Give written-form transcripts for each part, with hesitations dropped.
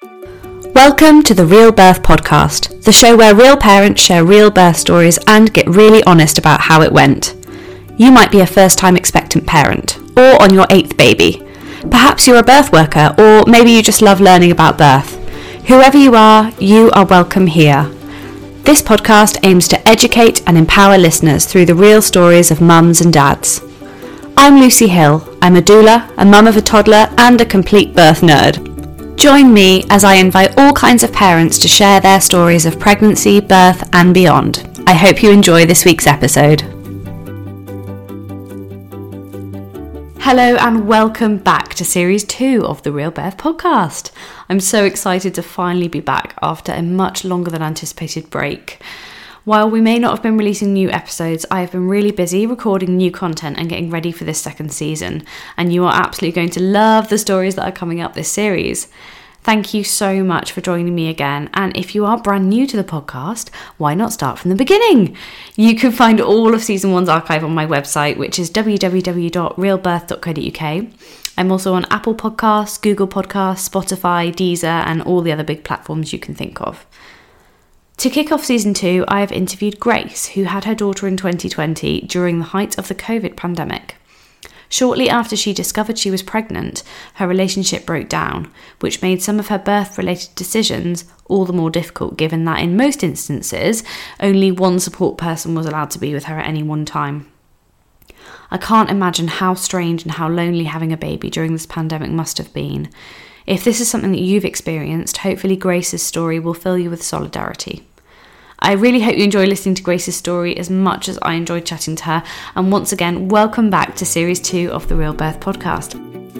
Welcome to the Real Birth Podcast, the show where real parents share real birth stories and get really honest about how it went. You might be a first-time expectant parent, or on your 8th baby. Perhaps you're a birth worker, or maybe you just love learning about birth. Whoever you are welcome here. This podcast aims to educate and empower listeners through the real stories of mums and dads. I'm Lucy Hill. I'm a doula, a mum of a toddler, and a complete birth nerd. Join me as I invite all kinds of parents to share their stories of pregnancy, birth, and beyond. I hope you enjoy this week's episode. Hello and welcome back to Series 2 of the Real Birth Podcast. I'm so excited to finally be back after a much longer than anticipated break. While we may not have been releasing new episodes, I have been really busy recording new content and getting ready for this second season, and you are absolutely going to love the stories that are coming up this series. Thank you so much for joining me again, and if you are brand new to the podcast, why not start from the beginning? You can find all of Season 1's archive on my website, which is www.realbirth.co.uk. I'm also on Apple Podcasts, Google Podcasts, Spotify, Deezer, and all the other big platforms you can think of. To kick off Season 2, I have interviewed Grace, who had her daughter in 2020 during the height of the COVID pandemic. Shortly after she discovered she was pregnant, her relationship broke down, which made some of her birth-related decisions all the more difficult, given that in most instances, only one support person was allowed to be with her at any one time. I can't imagine how strange and how lonely having a baby during this pandemic must have been. If this is something that you've experienced, hopefully Grace's story will fill you with solidarity. I really hope you enjoy listening to Grace's story as much as I enjoyed chatting to her, and once again, welcome back to Series 2 of the Real Birth Podcast.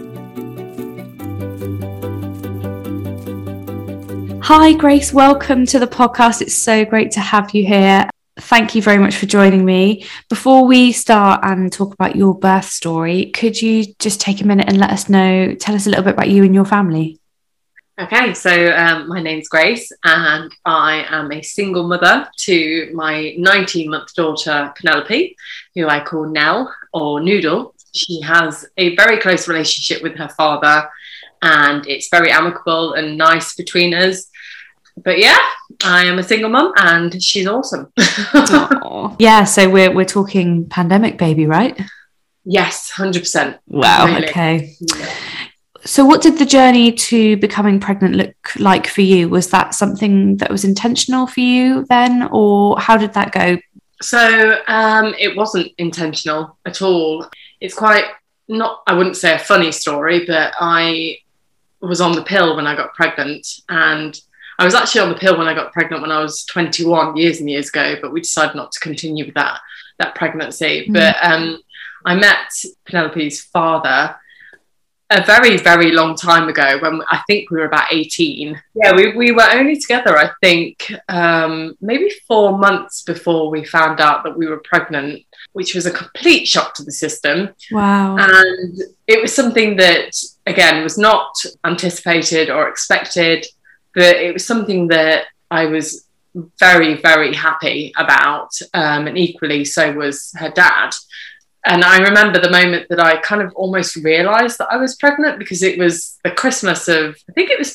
Hi Grace, welcome to the podcast. It's so great to have you here. Thank you very much for joining me. Before we start and talk about your birth story, could you just take a minute and tell us a little bit about you and your family? Okay, so my name's Grace and I am a single mother to my 19-month daughter, Penelope, who I call Nell or Noodle. She has a very close relationship with her father and it's very amicable and nice between us. But yeah, I am a single mum and she's awesome. Yeah, so we're talking pandemic baby, right? Yes, 100%. Wow, really. Okay. Yeah. So what did the journey to becoming pregnant look like for you? Was that something that was intentional for you then, or how did that go? So it wasn't intentional at all. It's quite, I wouldn't say a funny story, but I was on the pill when I got pregnant, and I was actually on the pill when I got pregnant when I was 21 years and years ago, but we decided not to continue with that pregnancy. Mm. But I met Penelope's father a very, very long time ago when I think we were about 18. Yeah, we were only together, I think, maybe 4 months before we found out that we were pregnant, which was a complete shock to the system. Wow. And it was something that, again, was not anticipated or expected, but it was something that I was very, very happy about, and equally so was her dad. And I remember the moment that I kind of almost realised that I was pregnant, because it was the Christmas of, I think it was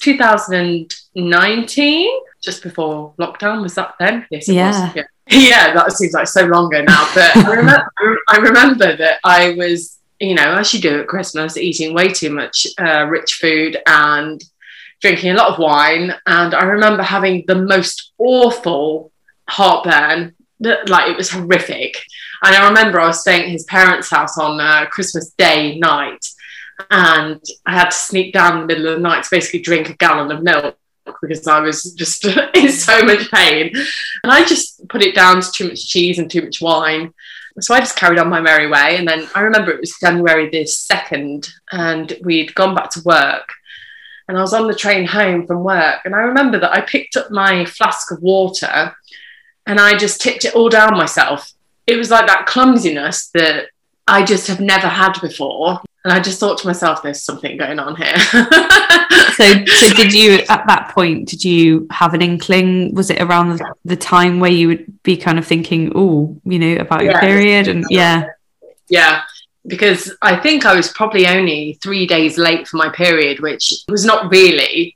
2019, just before lockdown. Was that then? Yes, it was. Yeah, that seems like so long ago now. But I remember that I was, as you do at Christmas, eating way too much rich food and drinking a lot of wine. And I remember having the most awful heartburn. Like, it was horrific. And I remember I was staying at his parents' house on Christmas Day night, and I had to sneak down in the middle of the night to basically drink a gallon of milk because I was just in so much pain. And I just put it down to too much cheese and too much wine. So I just carried on my merry way. And then I remember it was January the 2nd, and we'd gone back to work. And I was on the train home from work. And I remember that I picked up my flask of water and I just tipped it all down myself. It was like that clumsiness that I just have never had before. And I just thought to myself, there's something going on here. So did you, at that point, did you have an inkling? Was it around the time where you would be kind of thinking, about your period? And yeah, because I think I was probably only 3 days late for my period, which was not really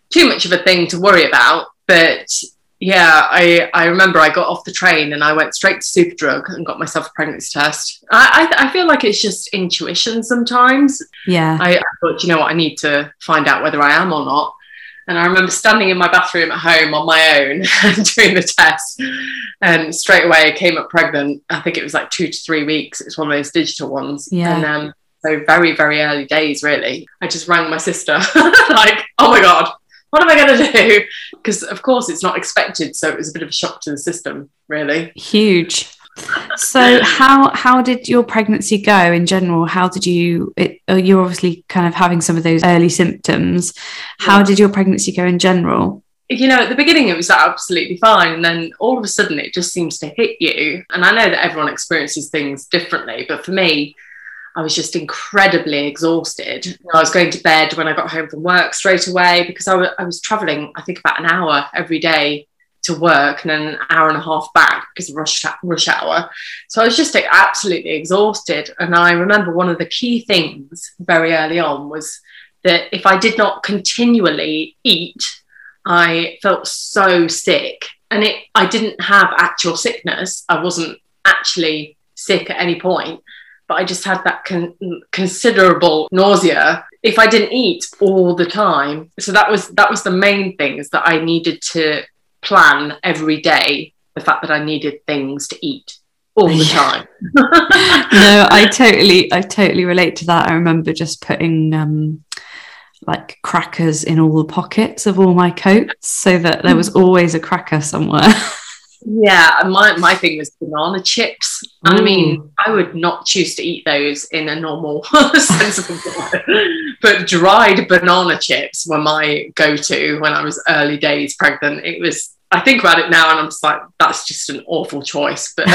too much of a thing to worry about. But yeah, I remember I got off the train and I went straight to Superdrug and got myself a pregnancy test. I feel like it's just intuition sometimes. Yeah. I thought, you know what, I need to find out whether I am or not. And I remember standing in my bathroom at home on my own and doing the test. And straight away I came up pregnant. I think it was like 2 to 3 weeks. It was one of those digital ones. Yeah. And so very, very early days, really. I just rang my sister like, oh my God, what am I going to do? Because, of course, it's not expected. So it was a bit of a shock to the system, really. Huge. So how did your pregnancy go in general? How did you're obviously kind of having some of those early symptoms. How did your pregnancy go in general? You know, at the beginning, it was absolutely fine. And then all of a sudden, it just seems to hit you. And I know that everyone experiences things differently. But for me, I was just incredibly exhausted. I was going to bed when I got home from work straight away because I was travelling, I think, about an hour every day to work and then an hour and a half back because of rush hour. So I was just absolutely exhausted. And I remember one of the key things very early on was that if I did not continually eat, I felt so sick. And I didn't have actual sickness. I wasn't actually sick at any point, but I just had that considerable nausea if I didn't eat all the time. So that was the main things that I needed to plan every day, the fact that I needed things to eat all the time. No, I totally relate to that. I remember just putting like crackers in all the pockets of all my coats so that there was always a cracker somewhere. Yeah, my thing was banana chips. And I mean, I would not choose to eat those in a normal, sensible way. But dried banana chips were my go-to when I was early days pregnant. I think about it now and I'm just like, that's just an awful choice. But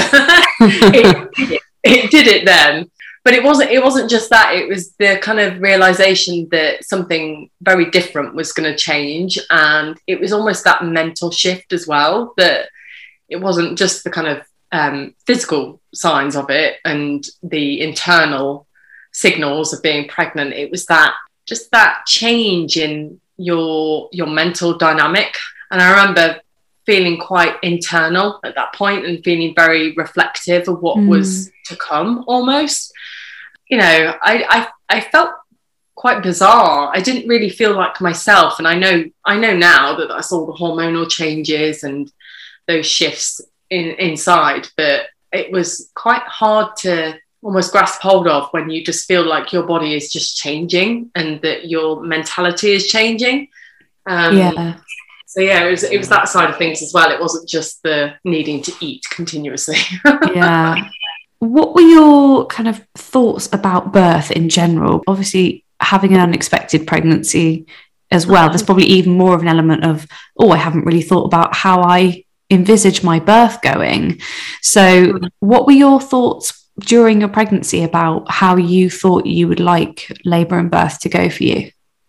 it did it then. But it wasn't just that. It was the kind of realization that something very different was going to change. And it was almost that mental shift as well, that it wasn't just the kind of physical signs of it and the internal signals of being pregnant. It was that change in your mental dynamic. And I remember feeling quite internal at that point and feeling very reflective of what was to come almost. You know, I felt quite bizarre. I didn't really feel like myself. And I know now that that's all the hormonal changes and those shifts inside, but it was quite hard to almost grasp hold of when you just feel like your body is just changing and that your mentality is changing. So yeah, it was that side of things as well. It wasn't just the needing to eat continuously. Yeah. What were your kind of thoughts about birth in general? Obviously, having an unexpected pregnancy as well, there's probably even more of an element of, I haven't really thought about how I envisage my birth going. So what were your thoughts during your pregnancy about how you thought you would like labour and birth to go for you?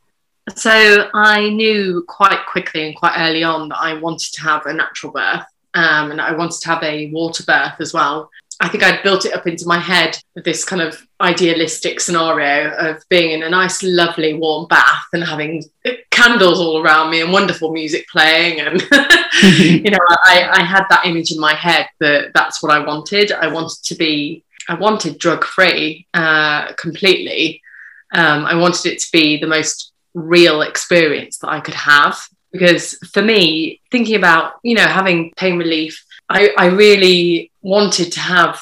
So I knew quite quickly and quite early on that I wanted to have a natural birth, and I wanted to have a water birth as well. I think I'd built it up into my head with this kind of idealistic scenario of being in a nice, lovely, warm bath and having candles all around me and wonderful music playing. And, you know, I had that image in my head that that's what I wanted. I wanted drug-free completely. I wanted it to be the most real experience that I could have. Because for me, thinking about, you know, having pain relief, I really wanted to have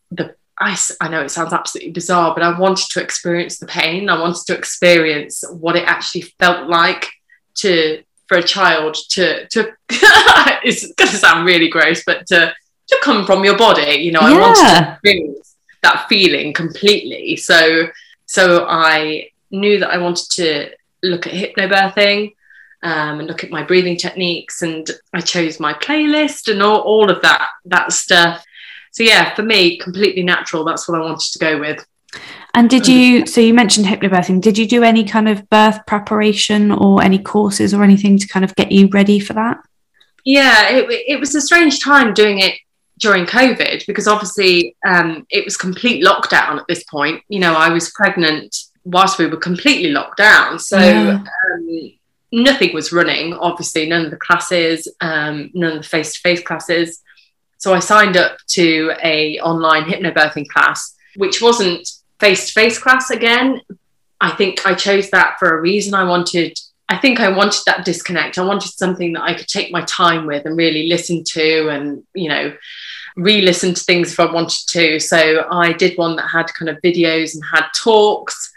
I know it sounds absolutely bizarre, but I wanted to experience the pain. I wanted to experience what it actually felt like for a child to it's going to sound really gross, but to come from your body, you know. I wanted to experience that feeling completely. So I knew that I wanted to look at hypnobirthing, and look at my breathing techniques, and I chose my playlist and all of that stuff. So yeah, for me, completely natural. That's what I wanted to go with. And so you mentioned hypnobirthing. Did you do any kind of birth preparation or any courses or anything to kind of get you ready for that? Yeah, it was a strange time doing it during COVID because obviously it was complete lockdown at this point. You know, I was pregnant whilst we were completely locked down. So nothing was running, obviously, none of the classes, none of the face-to-face classes. So I signed up to a online hypnobirthing class, which wasn't face-to-face class again. I think I chose that for a reason. I wanted that disconnect. I wanted something that I could take my time with and really listen to, and, you know, re-listen to things if I wanted to. So I did one that had kind of videos and had talks,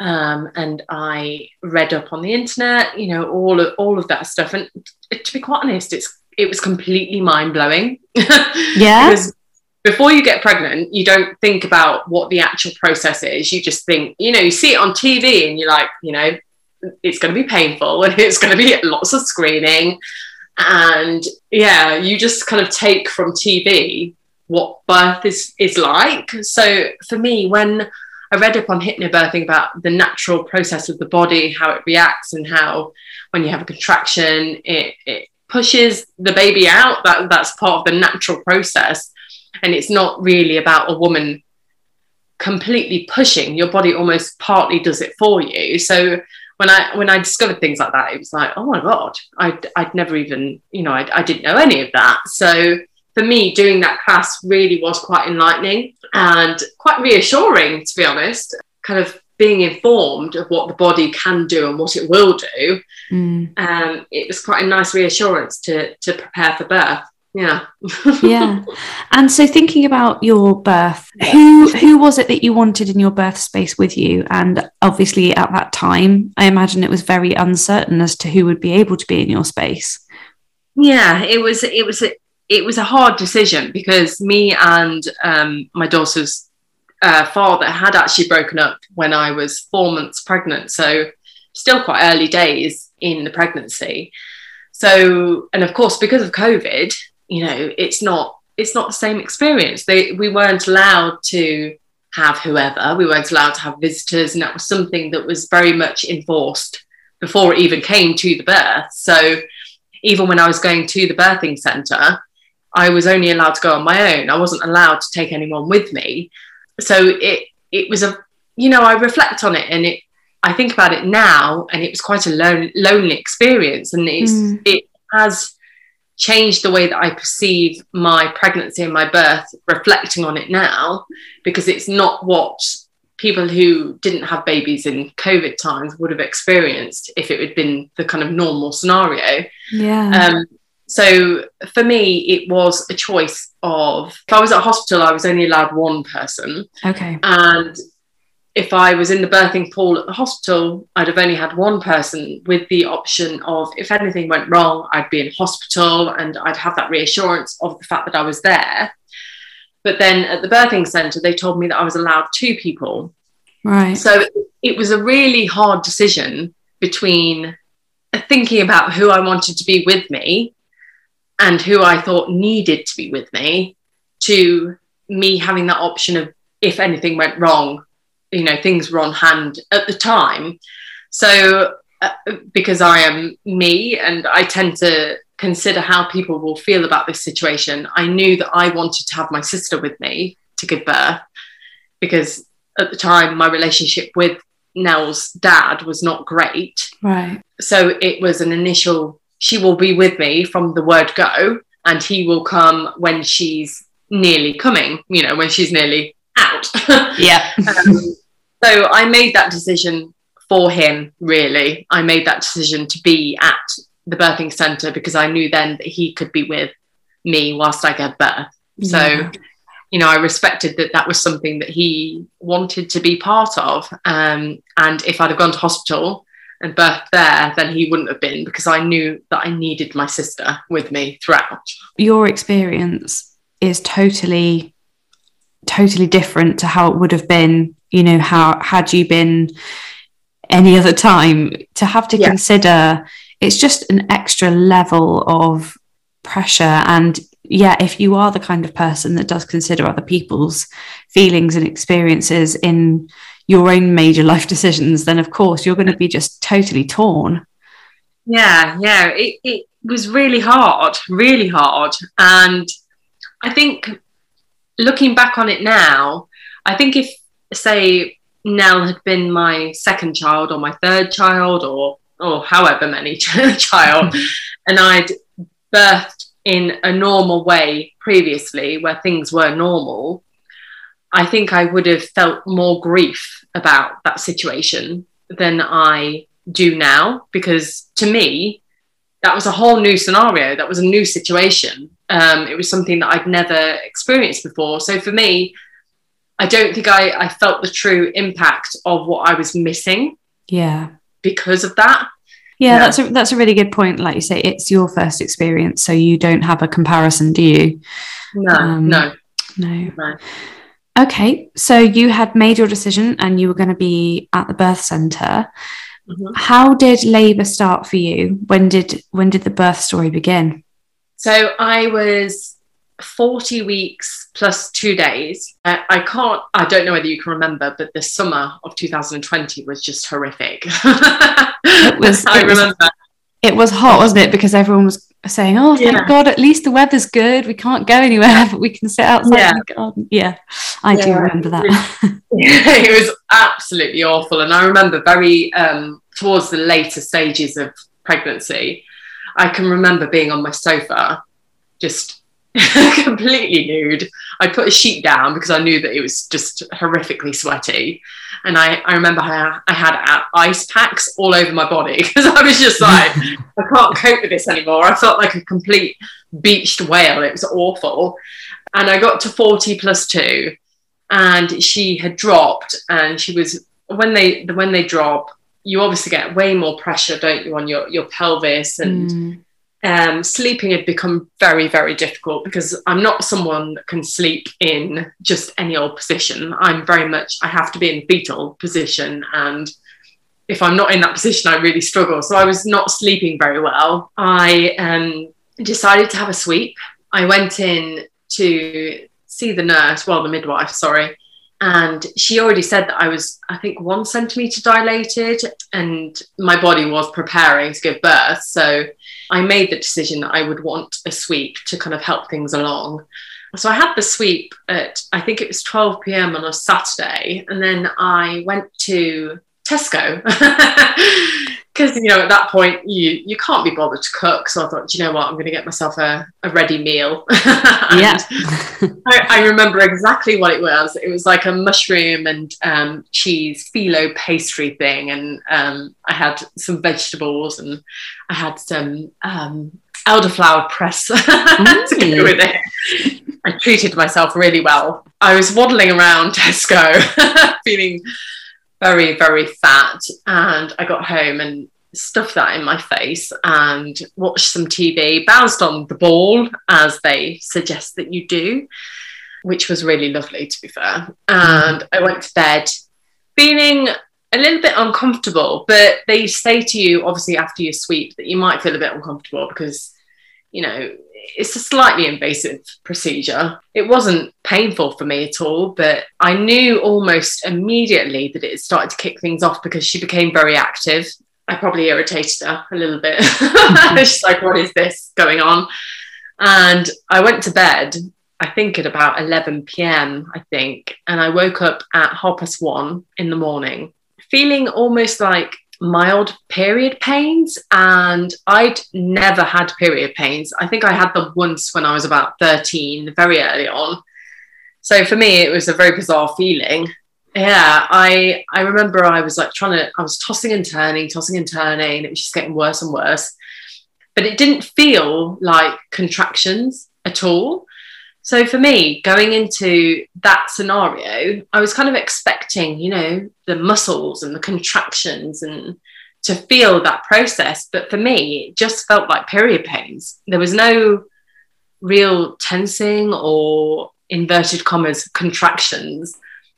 and I read up on the internet, you know, all of that stuff. And to be quite honest, it was completely mind-blowing. Yeah. Because before you get pregnant, you don't think about what the actual process is. You just think, you know, you see it on TV and you're like, you know, it's going to be painful and it's going to be lots of screaming. And yeah, you just kind of take from TV what birth is like. So for me, when I read up on hypnobirthing about the natural process of the body, how it reacts, and how when you have a contraction, it pushes the baby out, that's part of the natural process. And it's not really about a woman completely pushing. Your body almost partly does it for you. So when I discovered things like that, it was like, oh my God, I'd never even, you know, I didn't know any of that. So for me, doing that class really was quite enlightening and quite reassuring, to be honest, kind of being informed of what the body can do and what it will do. It was quite a nice reassurance to prepare for birth. Yeah. Yeah. And so thinking about your birth, who was it that you wanted in your birth space with you? And obviously at that time, I imagine it was very uncertain as to who would be able to be in your space. Yeah, it was a hard decision, because me and my daughter's father had actually broken up when I was 4 months pregnant. So still quite early days in the pregnancy. So, and of course, because of COVID, you know, it's not the same experience. We weren't allowed to have whoever, we weren't allowed to have visitors, and that was something that was very much enforced before it even came to the birth. So even when I was going to the birthing centre, I was only allowed to go on my own. I wasn't allowed to take anyone with me. So it was I reflect on it, and I think about it now, and it was quite a lonely experience, and it has changed the way that I perceive my pregnancy and my birth, reflecting on it now, because it's not what people who didn't have babies in COVID times would have experienced if it had been the kind of normal scenario. Yeah. So for me, it was a choice of, if I was at a hospital, I was only allowed one person. Okay. And if I was in the birthing pool at the hospital, I'd have only had one person, with the option of, if anything went wrong, I'd be in hospital and I'd have that reassurance of the fact that I was there. But then at the birthing centre, they told me that I was allowed 2 people. Right. So it was a really hard decision between thinking about who I wanted to be with me and who I thought needed to be with me, to me having that option of, if anything went wrong, you know, things were on hand at the time. So because I am me and I tend to consider how people will feel about this situation, I knew that I wanted to have my sister with me to give birth, because at the time my relationship with Nell's dad was not great. Right. So it was an initial, she will be with me from the word go, and he will come when she's nearly coming, you know, when she's nearly out. Yeah. So I made that decision for him, really. I made that decision to be at the birthing centre because I knew then that he could be with me whilst I gave birth. Yeah. So, you know, I respected that that was something that he wanted to be part of. And if I'd have gone to hospital and birthed there, then he wouldn't have been, because I knew that I needed my sister with me throughout. Your experience is totally different to how it would have been, you know, how had you been any other time. To have to consider, it's just an extra level of pressure. And yeah, if you are the kind of person that does consider other people's feelings and experiences in your own major life decisions, then of course you're going to be just totally torn. Yeah, it was really hard. And I think, looking back on it now, I think if, say, Nell had been my second child or my third child, or or however many child, and I'd birthed in a normal way previously where things were normal, I think I would have felt more grief about that situation than I do now, because to me, that was a whole new scenario. That was a new situation. It was something that I'd never experienced before. So for me, I don't think I felt the true impact of what I was missing. Yeah. Because of that. Yeah, that's a really good point. Like you say, it's your first experience, so you don't have a comparison, do you? No. Okay, so you had made your decision and you were going to be at the birth centre. Mm-hmm. How did labour start for you? When did the birth story begin? So I was 40 weeks plus 2 days. I don't know whether you can remember, but the summer of 2020 was just horrific. I remember. It was hot, wasn't it? Because everyone was saying, oh, thank God, at least the weather's good. We can't go anywhere, but we can sit outside in the garden. Yeah, I do remember that. It was absolutely awful. And I remember very towards the later stages of pregnancy, I can remember being on my sofa, just completely nude. I put a sheet down because I knew that it was just horrifically sweaty. And I remember I had ice packs all over my body because I was just like, I can't cope with this anymore. I felt like a complete beached whale. It was awful. And I got to 40 plus 2 and she had dropped, and she was, when they drop, you obviously get way more pressure, don't you, on your pelvis, and sleeping had become very, very difficult because I'm not someone that can sleep in just any old position. I'm very much, I have to be in fetal position, and if I'm not in that position, I really struggle. So I was not sleeping very well. I decided to have a sweep. I went in to see the midwife, and she already said that I was, I think, 1 centimetre dilated, and my body was preparing to give birth. So I made the decision that I would want a sweep to kind of help things along. So I had the sweep at, I think it was 12 p.m. on a Saturday, and then I went to Tesco because, at that point you can't be bothered to cook. So I thought, you know what, I'm going to get myself a ready meal. I remember exactly what it was. It was like a mushroom and cheese phyllo pastry thing, and I had some vegetables, and I had some elderflower press to go with it. I treated myself really well. I was waddling around Tesco feeling very, very fat, and I got home and stuffed that in my face and watched some TV, bounced on the ball as they suggest that you do, which was really lovely, to be fair. And I went to bed feeling a little bit uncomfortable, but they say to you, obviously after your sweep, that you might feel a bit uncomfortable because, it's a slightly invasive procedure. It wasn't painful for me at all, but I knew almost immediately that it started to kick things off because she became very active. I probably irritated her a little bit. She's like, what is this going on? And I went to bed, I think at about 11 p.m, and I woke up at 1:30 in the morning, feeling almost like mild period pains, and I'd never had period pains. I think I had them once when I was about 13, very early on. So for me, it was a very bizarre feeling. Yeah, I remember I was like I was tossing and turning. It was just getting worse and worse. But it didn't feel like contractions at all. So for me, going into that scenario, I was kind of expecting, the muscles and the contractions and to feel that process. But for me, it just felt like period pains. There was no real tensing or, inverted commas, contractions.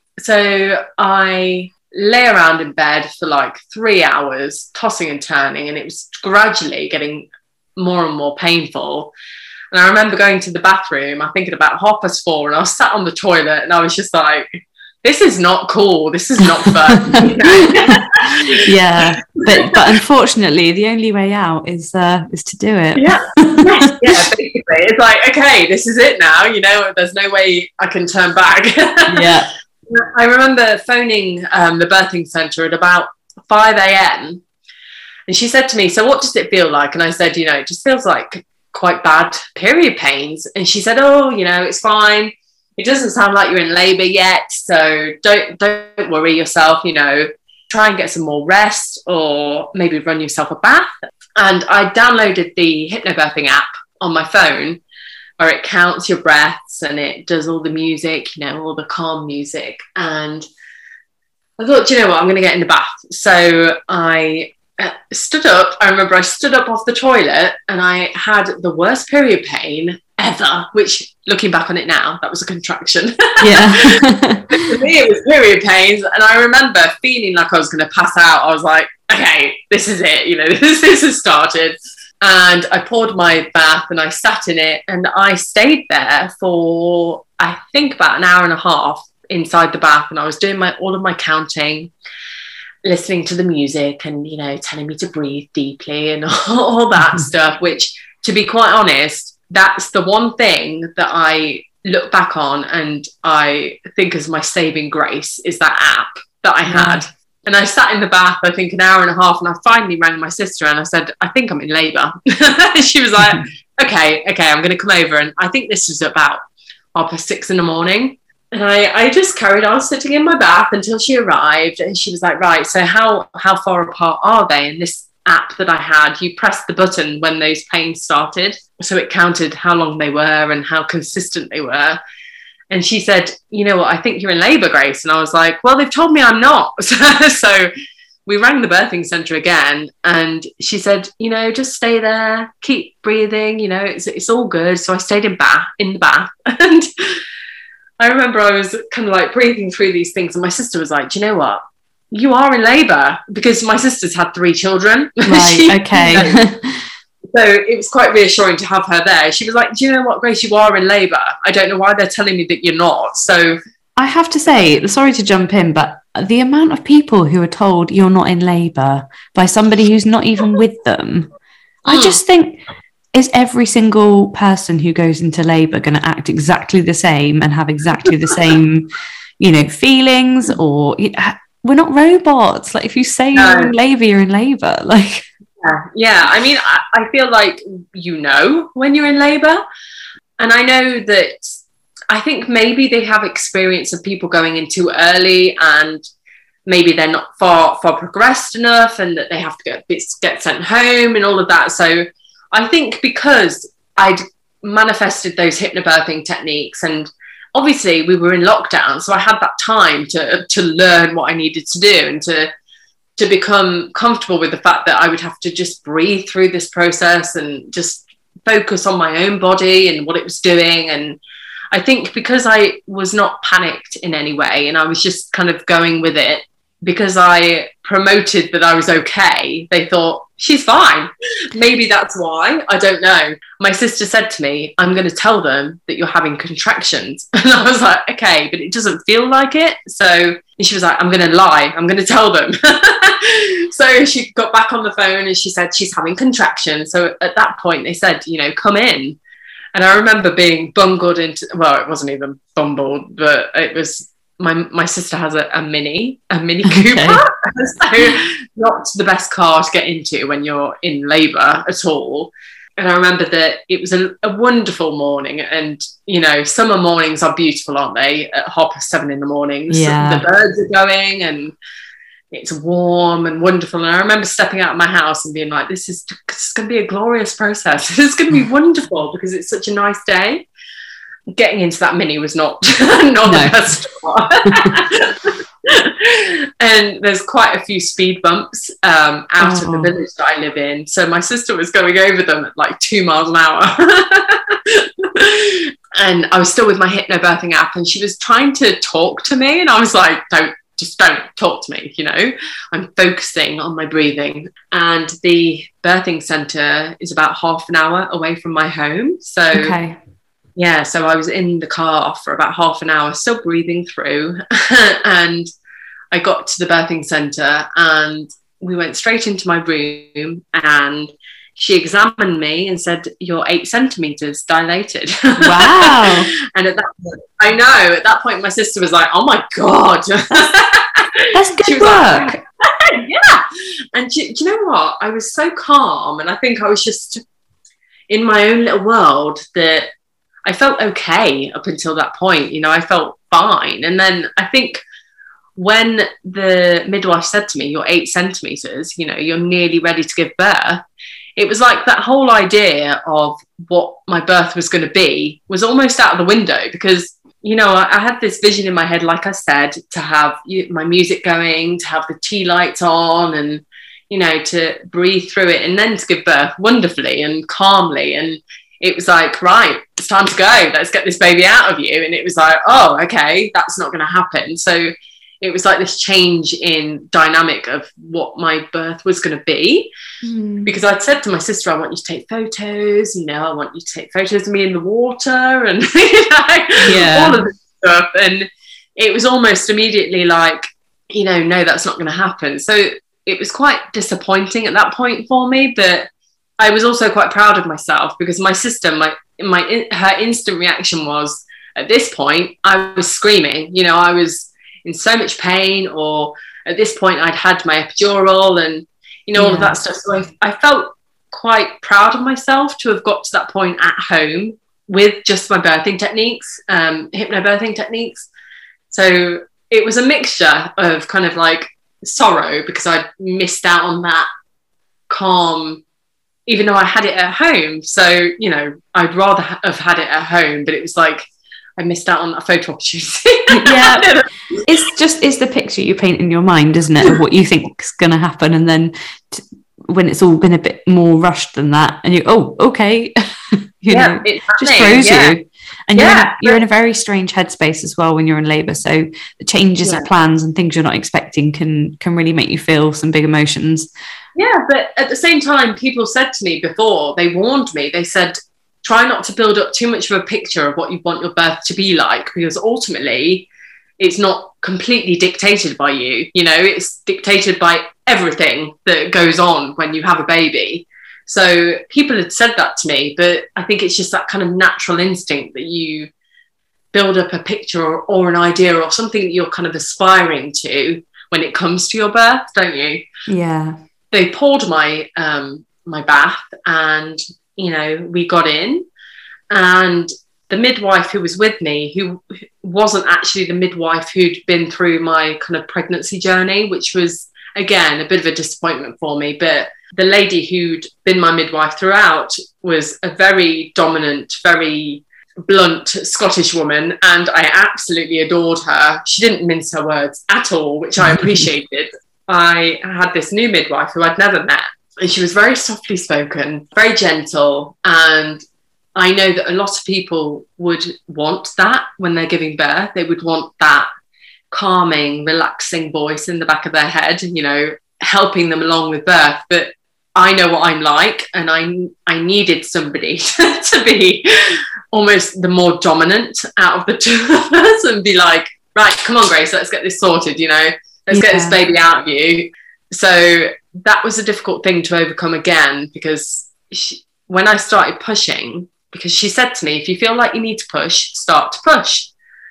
So I lay around in bed for like 3 hours, tossing and turning, and it was gradually getting more and more painful. And I remember going to the bathroom, I think at about 4:30, and I was sat on the toilet and I was just like, this is not cool. This is not fun. Yeah. But unfortunately, the only way out is to do it. Yeah. Yeah, basically. It's like, okay, this is it now. There's no way I can turn back. Yeah. I remember phoning the birthing centre at about 5 a.m. And she said to me, so what does it feel like? And I said, it just feels like quite bad period pains. And she said, oh, it's fine. It doesn't sound like you're in labour yet. So don't worry yourself, try and get some more rest, or maybe run yourself a bath. And I downloaded the hypnobirthing app on my phone, where it counts your breaths and it does all the music, all the calm music. And I thought, do you know what, I'm going to get in the bath. So I stood up. I remember I stood up off the toilet and I had the worst period pain ever, which, looking back on it now, that was a contraction. Yeah. For me, it was period pains. And I remember feeling like I was going to pass out. I was like, okay, this is it. This has started. And I poured my bath and I sat in it, and I stayed there for, I think, about an hour and a half inside the bath. And I was doing all of my counting, listening to the music and, telling me to breathe deeply and all that stuff, which, to be quite honest, that's the one thing that I look back on and I think as my saving grace, is that app that I had. Yeah. And I sat in the bath, I think, an hour and a half, and I finally rang my sister and I said, I think I'm in labour. She was like, okay, I'm going to come over. And I think this was about 6:30 in the morning. And I just carried on sitting in my bath until she arrived. And she was like, right, so how far apart are they? And this app that I had, you pressed the button when those pains started. So it counted how long they were and how consistent they were. And she said, you know what, I think you're in labour, Grace. And I was like, well, they've told me I'm not. So we rang the birthing centre again. And she said, just stay there, keep breathing, it's all good. So I stayed in the bath. And I remember I was kind of like breathing through these things. And my sister was like, do you know what? You are in labour, because my sister's had 3 children. Right, okay. So it was quite reassuring to have her there. She was like, do you know what, Grace, you are in labour. I don't know why they're telling me that you're not. So I have to say, sorry to jump in, but the amount of people who are told you're not in labour by somebody who's not even with them, I just think, is every single person who goes into labour going to act exactly the same and have exactly the same, feelings? Or we're not robots. Like, if you say you're in labour, you're in labour. Like, yeah. I mean, I feel like when you're in labour, and I know that I think maybe they have experience of people going in too early, and maybe they're not far progressed enough, and that they have to get sent home and all of that. So I think because I'd manifested those hypnobirthing techniques, and obviously we were in lockdown, so I had that time to learn what I needed to do and to become comfortable with the fact that I would have to just breathe through this process and just focus on my own body and what it was doing. And I think because I was not panicked in any way, and I was just kind of going with it, because I promoted that I was okay, they thought, she's fine. Maybe that's why. I don't know. My sister said to me, I'm going to tell them that you're having contractions. And I was like, okay, but it doesn't feel like it. And she was like, I'm going to lie. I'm going to tell them. So she got back on the phone and she said she's having contractions. So at that point they said, come in. And I remember being bungled into, well, it wasn't even bumbled, but it was, my sister has a Mini Cooper. So not the best car to get into when you're in labour at all. And I remember that it was a wonderful morning, and summer mornings are beautiful, aren't they? At 7:30 in the morning, yeah. The birds are going and it's warm and wonderful. And I remember stepping out of my house and being like, this is going to be a glorious process. This is going to be wonderful because it's such a nice day. Getting into that Mini was not the best part. And there's quite a few speed bumps out of the village that I live in. So my sister was going over them at like 2 miles an hour. And I was still with my hypnobirthing app, and she was trying to talk to me, and I was like, don't talk to me, I'm focusing on my breathing. And the birthing centre is about half an hour away from my home. So yeah, so I was in the car for about half an hour, still breathing through. And I got to the birthing centre and we went straight into my room, and she examined me and said, you're 8 centimetres dilated. Wow. And at that point, my sister was like, oh my God. That's good work. Yeah. And do you know what? I was so calm, and I think I was just in my own little world that I felt okay up until that point. You know, I felt fine. And then I think when the midwife said to me, "You're 8 centimeters, you know, you're nearly ready to give birth," it was like that whole idea of what my birth was going to be was almost out of the window, because, you know, I had this vision in my head, like I said, to have my music going, to have the tea lights on, and, you know, to breathe through it, and then to give birth wonderfully and calmly. And it was like, right, it's time to go. Let's get this baby out of you. And it was like, oh, okay, that's not going to happen. So it was like this change in dynamic of what my birth was going to be. Because I'd said to my sister, I want you to take photos, you know, I want you to take photos of me in the water, and all of this stuff. And it was almost immediately like, you know, no, that's not going to happen. So it was quite disappointing at that point for me, but I was also quite proud of myself, because my sister, her instant reaction was, at this point, I was screaming. You know, I was in so much pain, or at this point I'd had my epidural and, you know, all of that stuff. So I felt quite proud of myself to have got to that point at home with just my birthing techniques, hypnobirthing techniques. So it was a mixture of kind of like sorrow, because I'd missed out on that calm, even though I had it at home. So, you know, I'd rather have had it at home, but it was like I missed out on a photo opportunity. Yeah. It's the picture you paint in your mind, isn't it, of what you think is going to happen, and then when it's all been a bit more rushed than that, and you, oh, okay, you know, it just throws you. And you're in a very strange headspace as well when you're in labour. So the changes of plans and things you're not expecting can really make you feel some big emotions. Yeah, but at the same time, people said to me before, they warned me, they said, try not to build up too much of a picture of what you want your birth to be like, because ultimately it's not completely dictated by you. You know, it's dictated by everything that goes on when you have a baby. So people had said that to me, but I think it's just that kind of natural instinct that you build up a picture or an idea or something that you're kind of aspiring to when it comes to your birth, don't you? Yeah. They poured my bath, and, you know, we got in, and the midwife who was with me, who wasn't actually the midwife who'd been through my kind of pregnancy journey, which was, again, a bit of a disappointment for me, but the lady who'd been my midwife throughout was a very dominant, very blunt Scottish woman, and I absolutely adored her. She didn't mince her words at all, which I appreciated. I had this new midwife who I'd never met, and she was very softly spoken, very gentle, and I know that a lot of people would want that when they're giving birth. They would want that calming, relaxing voice in the back of their head, you know, helping them along with birth. But I know what I'm like, and I needed somebody to be almost the more dominant out of the two of us and be like, right, come on, Grace, let's get this sorted, you know, let's get this baby out of you. So that was a difficult thing to overcome again, because when I started pushing, because she said to me, if you feel like you need to push, start to push.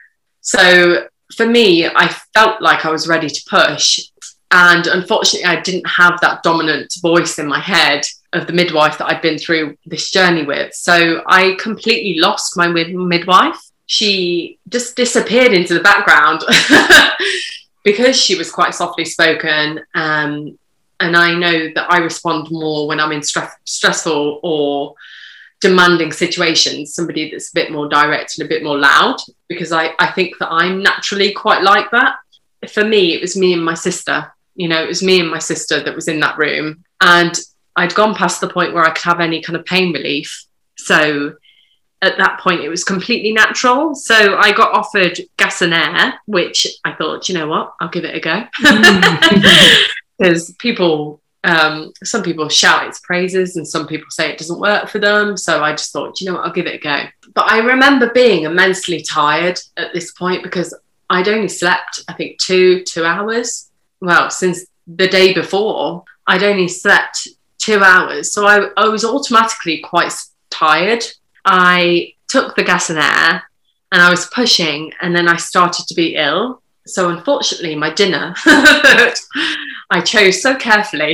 So for me, I felt like I was ready to push. And unfortunately, I didn't have that dominant voice in my head of the midwife that I'd been through this journey with. So I completely lost my midwife. She just disappeared into the background because she was quite softly spoken. And I know that I respond more when I'm in stressful or demanding situations, somebody that's a bit more direct and a bit more loud, because I think that I'm naturally quite like that. For me, it was me and my sister. You know, it was me and my sister that was in that room, and I'd gone past the point where I could have any kind of pain relief. So at that point, it was completely natural. So I got offered gas and air, which I thought, you know what, I'll give it a go. Because people, some people shout its praises and some people say it doesn't work for them. So I just thought, you know what, I'll give it a go. But I remember being immensely tired at this point, because I'd only slept, I think, two hours. Well, since the day before, I'd only slept 2 hours. So I was automatically quite tired. I took the gas and air and I was pushing, and then I started to be ill. So unfortunately, my dinner I chose so carefully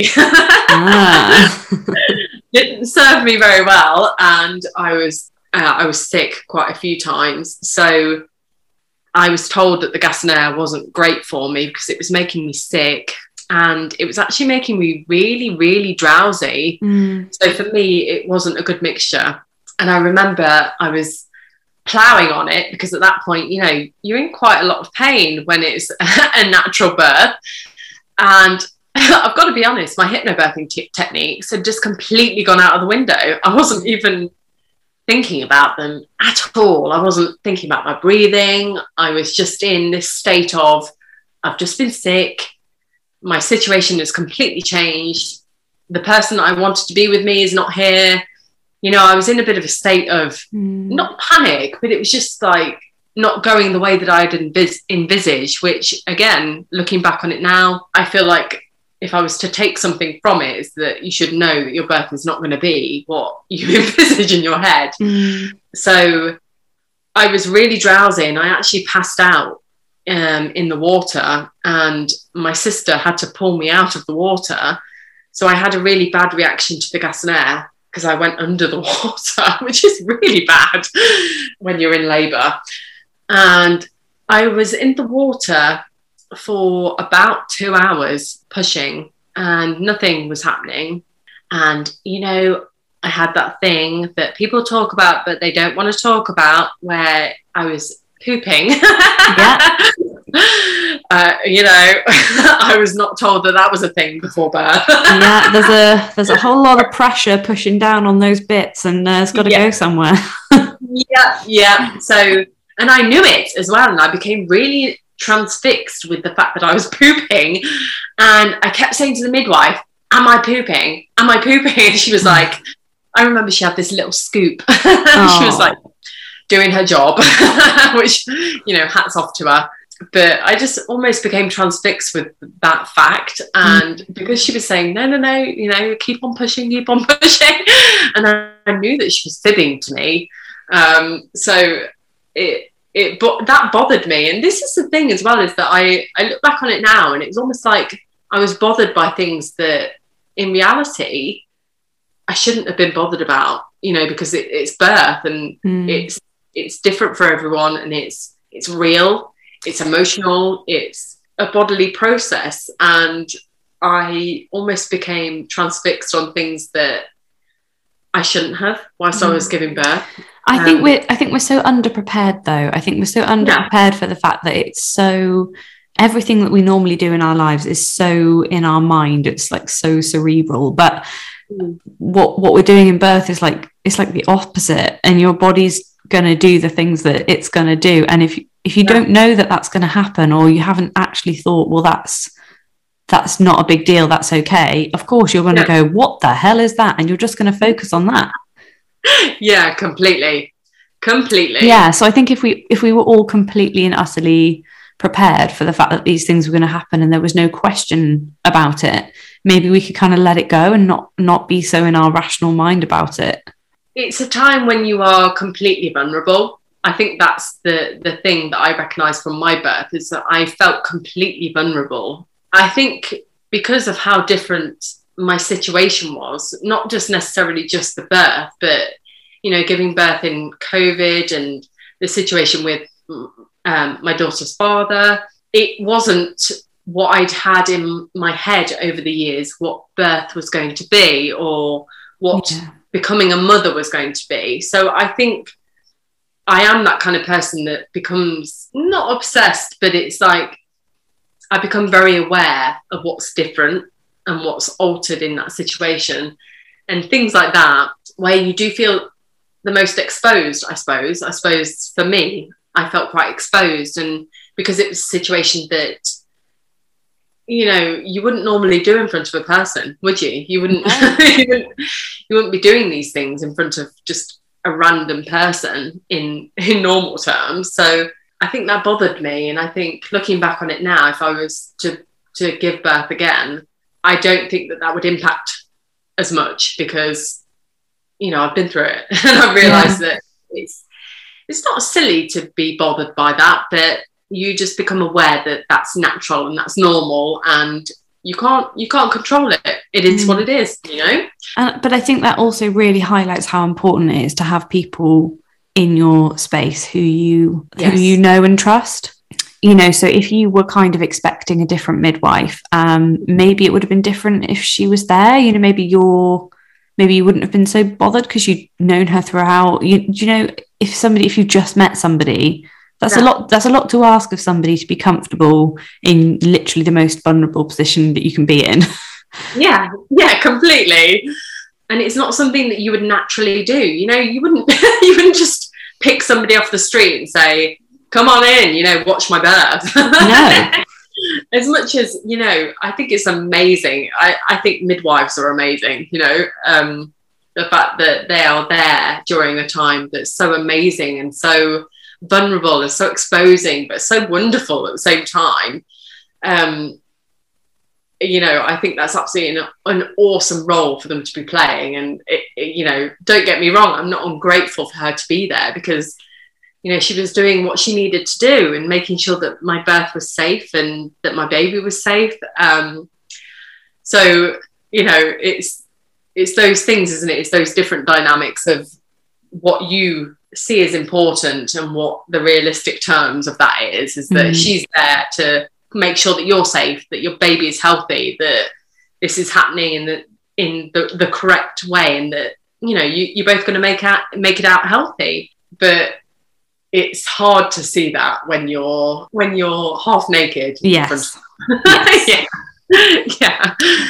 didn't serve me very well, and I was sick quite a few times. So I was told that the gas and air wasn't great for me because it was making me sick, and it was actually making me really, really drowsy. So for me, it wasn't a good mixture. And I remember I was ploughing on it because at that point, you know, you're in quite a lot of pain when it's a natural birth. And I've got to be honest, my hypnobirthing techniques had just completely gone out of the window. I wasn't even thinking about them at all. I wasn't thinking about my breathing. I was just in this state of, I've just been sick. My situation has completely changed. The person that I wanted to be with me is not here. You know, I was in a bit of a state of not panic, but it was just like not going the way that I'd envisaged, which again, looking back on it now, I feel like if I was to take something from it, is that you should know that your birth is not going to be what you envisage in your head. So I was really drowsy and I actually passed out in the water, and my sister had to pull me out of the water. So I had a really bad reaction to the gas and air because I went under the water, which is really bad when you're in labour. And I was in the water for about 2 hours pushing and nothing was happening. And, you know, I had that thing that people talk about, but they don't want to talk about, where I was pooping. Yeah. You know, I was not told that was a thing before birth. Yeah, there's a whole lot of pressure pushing down on those bits, and it's got to go somewhere. Yeah. So, and I knew it as well, and I became really transfixed with the fact that I was pooping, and I kept saying to the midwife, "Am I pooping? Am I pooping?" And she was like, I remember she had this little scoop. She was like doing her job, which, you know, hats off to her. But I just almost became transfixed with that fact. And because she was saying, no, you know, keep on pushing. And I knew that she was fibbing to me. So that bothered me. And this is the thing as well, is that I look back on it now, and it was almost like I was bothered by things that in reality I shouldn't have been bothered about, you know, because it's birth, and it's different for everyone, and it's real. It's emotional, it's a bodily process, and I almost became transfixed on things that I shouldn't have whilst I was giving birth. I think we're so underprepared, though. I think we're so underprepared for the fact that it's so, everything that we normally do in our lives is so in our mind. It's like so cerebral, but what we're doing in birth is like, it's like the opposite, and your body's going to do the things that it's going to do. And if you don't know that that's going to happen, or you haven't actually thought, well, that's not a big deal, that's okay, of course you're going to go, what the hell is that? And you're just going to focus on that. Yeah, completely. Yeah, so I think if we were all completely and utterly prepared for the fact that these things were going to happen, and there was no question about it, maybe we could kind of let it go and not be so in our rational mind about it. It's a time when you are completely vulnerable. I think that's the thing that I recognise from my birth, is that I felt completely vulnerable. I think because of how different my situation was, not just necessarily just the birth, but, you know, giving birth in COVID and the situation with my daughter's father, it wasn't what I'd had in my head over the years, what birth was going to be, or what becoming a mother was going to be. So I think I am that kind of person that becomes not obsessed, but it's like I become very aware of what's different and what's altered in that situation, and things like that, where you do feel the most exposed, I suppose for me, I felt quite exposed, and because it was a situation that, you know, you wouldn't normally do in front of a person, would you? You wouldn't, you wouldn't be doing these things in front of just a random person in normal terms. So I think that bothered me. And I think looking back on it now, if I was to give birth again, I don't think that would impact as much, because, you know, I've been through it and I've realised that it's not silly to be bothered by that, but you just become aware that that's natural and that's normal, and you can't control it. It is what it is, you know. But I think that also really highlights how important it is to have people in your space who you know and trust. You know, so if you were kind of expecting a different midwife, maybe it would have been different if she was there. You know, maybe you wouldn't have been so bothered because you'd known her throughout. You know, if you just met somebody, that's a lot to ask of somebody to be comfortable in literally the most vulnerable position that you can be in. Yeah, completely. And it's not something that you would naturally do. You know, you wouldn't just pick somebody off the street and say, come on in, you know, watch my birth. No. As much as, you know, I think it's amazing. I think midwives are amazing, you know, the fact that they are there during a time that's so amazing and so vulnerable and so exposing, but so wonderful at the same time. You know, I think that's absolutely an awesome role for them to be playing. And, you know, don't get me wrong, I'm not ungrateful for her to be there, because, you know, she was doing what she needed to do and making sure that my birth was safe and that my baby was safe. So, you know, it's those things, isn't it? It's those different dynamics of what you see as important and what the realistic terms of that is that she's there to make sure that you're safe, that your baby is healthy, that this is happening in the correct way, and that, you know, you're both going to make it out healthy. But it's hard to see that when you're half naked. Yes. Yeah.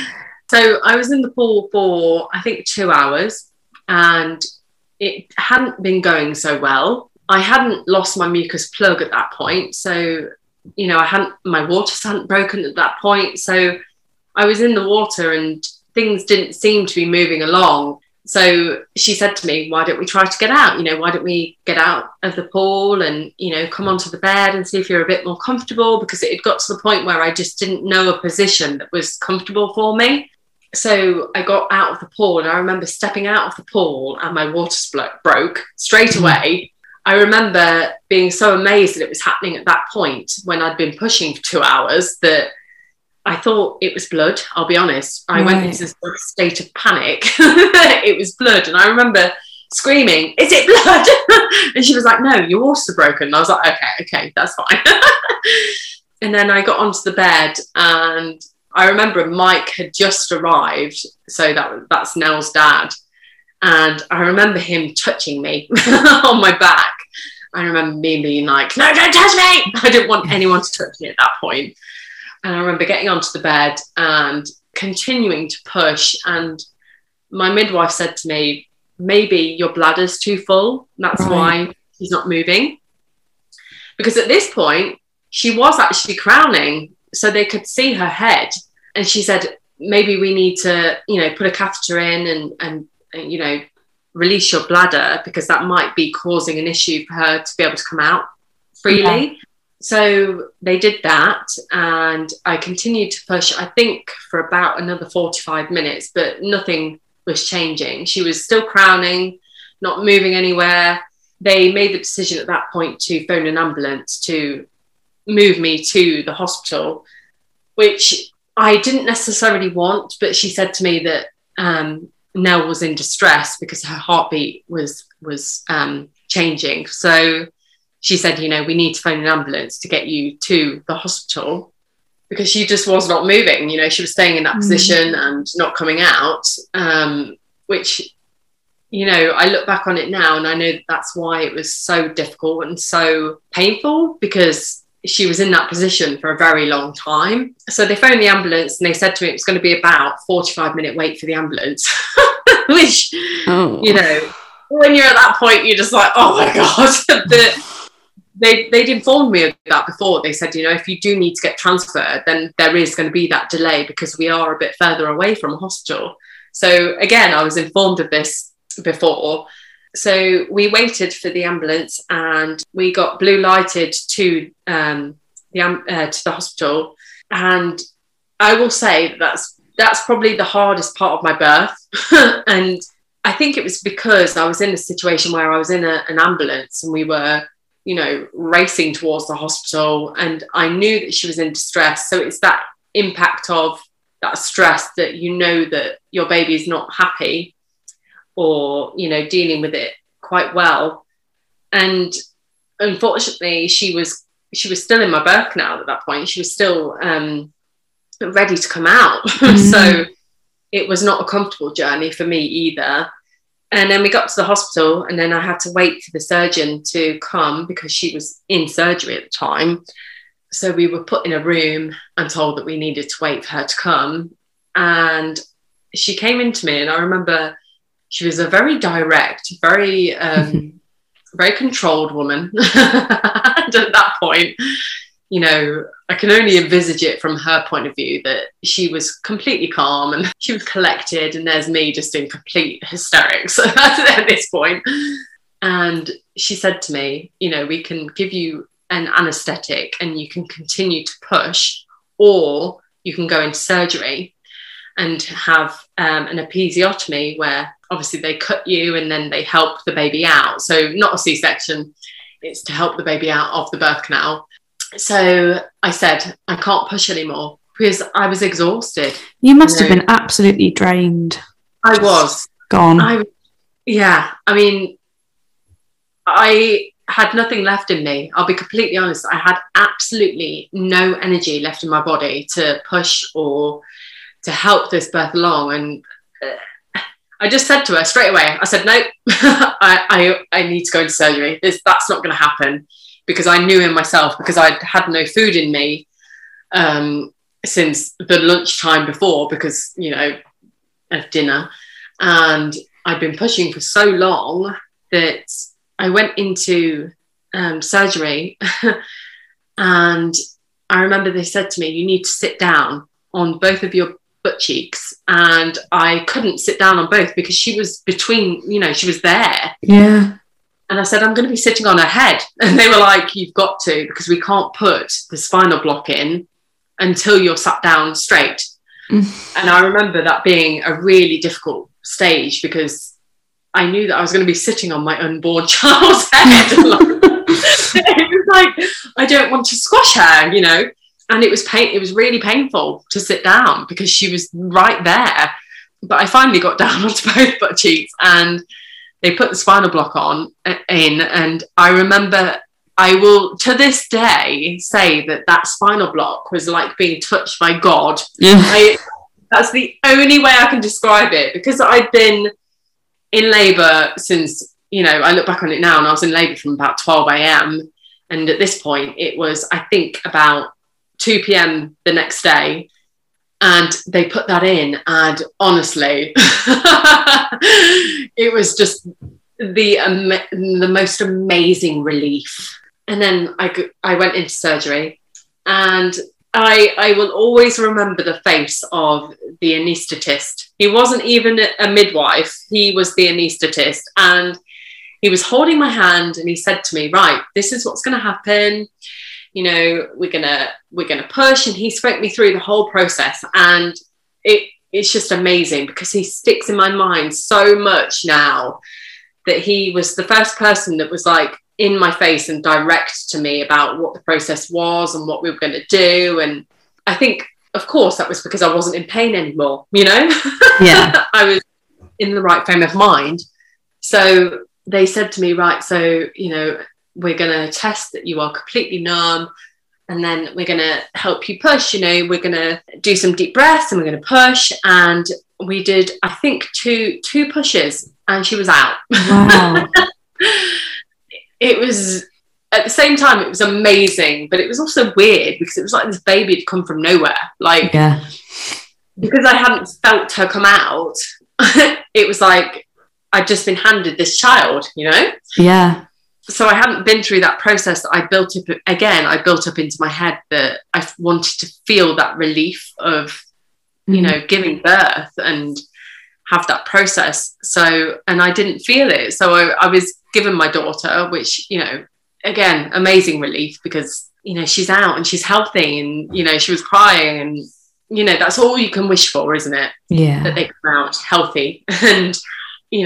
So I was in the pool for, I think, 2 hours, and it hadn't been going so well. I hadn't lost my mucus plug at that point. So, you know, my waters hadn't broken at that point. So I was in the water and things didn't seem to be moving along. So she said to me, why don't we try to get out? You know, why don't we get out of the pool and, you know, come onto the bed and see if you're a bit more comfortable? Because it had got to the point where I just didn't know a position that was comfortable for me. So I got out of the pool, and I remember stepping out of the pool and my water broke straight away. I remember being so amazed that it was happening at that point when I'd been pushing for 2 hours that I thought it was blood. I'll be honest. I went into this state of panic. It was blood. And I remember screaming, is it blood? And she was like, no, your water's broken. And I was like, okay, that's fine. And then I got onto the bed, and I remember Mike had just arrived. So that's Nell's dad. And I remember him touching me on my back. I remember me being like, no, don't touch me. I didn't want anyone to touch me at that point. And I remember getting onto the bed and continuing to push. And my midwife said to me, maybe your bladder's too full. That's why she's not moving. Because at this point, she was actually crowning, so they could see her head. And she said, maybe we need to, you know, put a catheter in and you know, release your bladder, because that might be causing an issue for her to be able to come out freely. Yeah. So they did that, and I continued to push, I think, for about another 45 minutes, but nothing was changing. She was still crowning, not moving anywhere. They made the decision at that point to phone an ambulance to move me to the hospital, which I didn't necessarily want, but she said to me that Nell was in distress because her heartbeat was changing. So she said, you know, we need to phone an ambulance to get you to the hospital, because she just was not moving. You know, she was staying in that position and not coming out, which, you know, I look back on it now and I know that's why it was so difficult and so painful, because she was in that position for a very long time. So they phoned the ambulance and they said to me it was going to be about 45-minute wait for the ambulance, which, you know, when you're at that point, you're just like, oh my God. They'd informed me of that before. They said, you know, if you do need to get transferred, then there is going to be that delay because we are a bit further away from a hospital. So again, I was informed of this before. So we waited for the ambulance and we got blue lighted to the hospital. And I will say that's probably the hardest part of my birth. And I think it was because I was in a situation where I was in an ambulance and we were racing towards the hospital, and I knew that she was in distress. So it's that impact of that stress that that your baby is not happy or, dealing with it quite well. And unfortunately, she was still in my birth canal at that point. She was still ready to come out. So it was not a comfortable journey for me either. And then we got to the hospital, and then I had to wait for the surgeon to come because she was in surgery at the time. So we were put in a room and told that we needed to wait for her to come. And she came into me, and I remember she was a very direct, very, very controlled woman. And at that point, I can only envisage it from her point of view, that she was completely calm and she was collected, and there's me just in complete hysterics at this point. And she said to me, we can give you an anaesthetic and you can continue to push, or you can go into surgery and have an episiotomy, where obviously they cut you and then they help the baby out. So not a C-section, it's to help the baby out of the birth canal. So I said, I can't push anymore because I was exhausted. You must have been absolutely drained. I was. Gone. I had nothing left in me. I'll be completely honest. I had absolutely no energy left in my body to push or to help this birth along. And I just said to her straight away, I said, no, I need to go into surgery. That's not going to happen. Because I knew in myself, because I'd had no food in me since the lunchtime before, because, of dinner. And I'd been pushing for so long that I went into surgery. And I remember they said to me, you need to sit down on both of your butt cheeks. And I couldn't sit down on both because she was between, she was there. Yeah. And I said, I'm going to be sitting on her head. And they were like, you've got to, because we can't put the spinal block in until you're sat down straight. And I remember that being a really difficult stage, because I knew that I was going to be sitting on my unborn child's head. It was like, I don't want to squash her, And it was really painful to sit down because she was right there. But I finally got down onto both butt cheeks, and they put the spinal block in, and I remember, I will to this day say that spinal block was like being touched by God. Yeah. That's the only way I can describe it, because I'd been in labour since, I look back on it now, and I was in labour from about 12 a.m. And at this point, it was, I think, about 2 p.m. the next day. And they put that in, and honestly, it was just the most amazing relief. And then I went into surgery, and I will always remember the face of the anaesthetist. He wasn't even a midwife, he was the anaesthetist, and he was holding my hand, and he said to me, right, this is what's going to happen. We're gonna push, and he spoke me through the whole process, and it's just amazing, because he sticks in my mind so much now, that he was the first person that was like in my face and direct to me about what the process was and what we were going to do. And I think, of course, that was because I wasn't in pain anymore. Yeah, I was in the right frame of mind. So they said to me, right, so we're going to test that you are completely numb, and then we're going to help you push. We're going to do some deep breaths, and we're going to push. And we did, I think, two pushes, and she was out. Wow. It was, at the same time, it was amazing, but it was also weird, because it was like this baby had come from nowhere. Like, yeah. Because I hadn't felt her come out, it was like I'd just been handed this child, Yeah. So I hadn't been through that process that I built up into my head, that I wanted to feel that relief of, giving birth and have that process. So, and I didn't feel it. So I was given my daughter, which, again, amazing relief, because, she's out and she's healthy, and, she was crying, and, that's all you can wish for, isn't it? Yeah. That they come out healthy. And,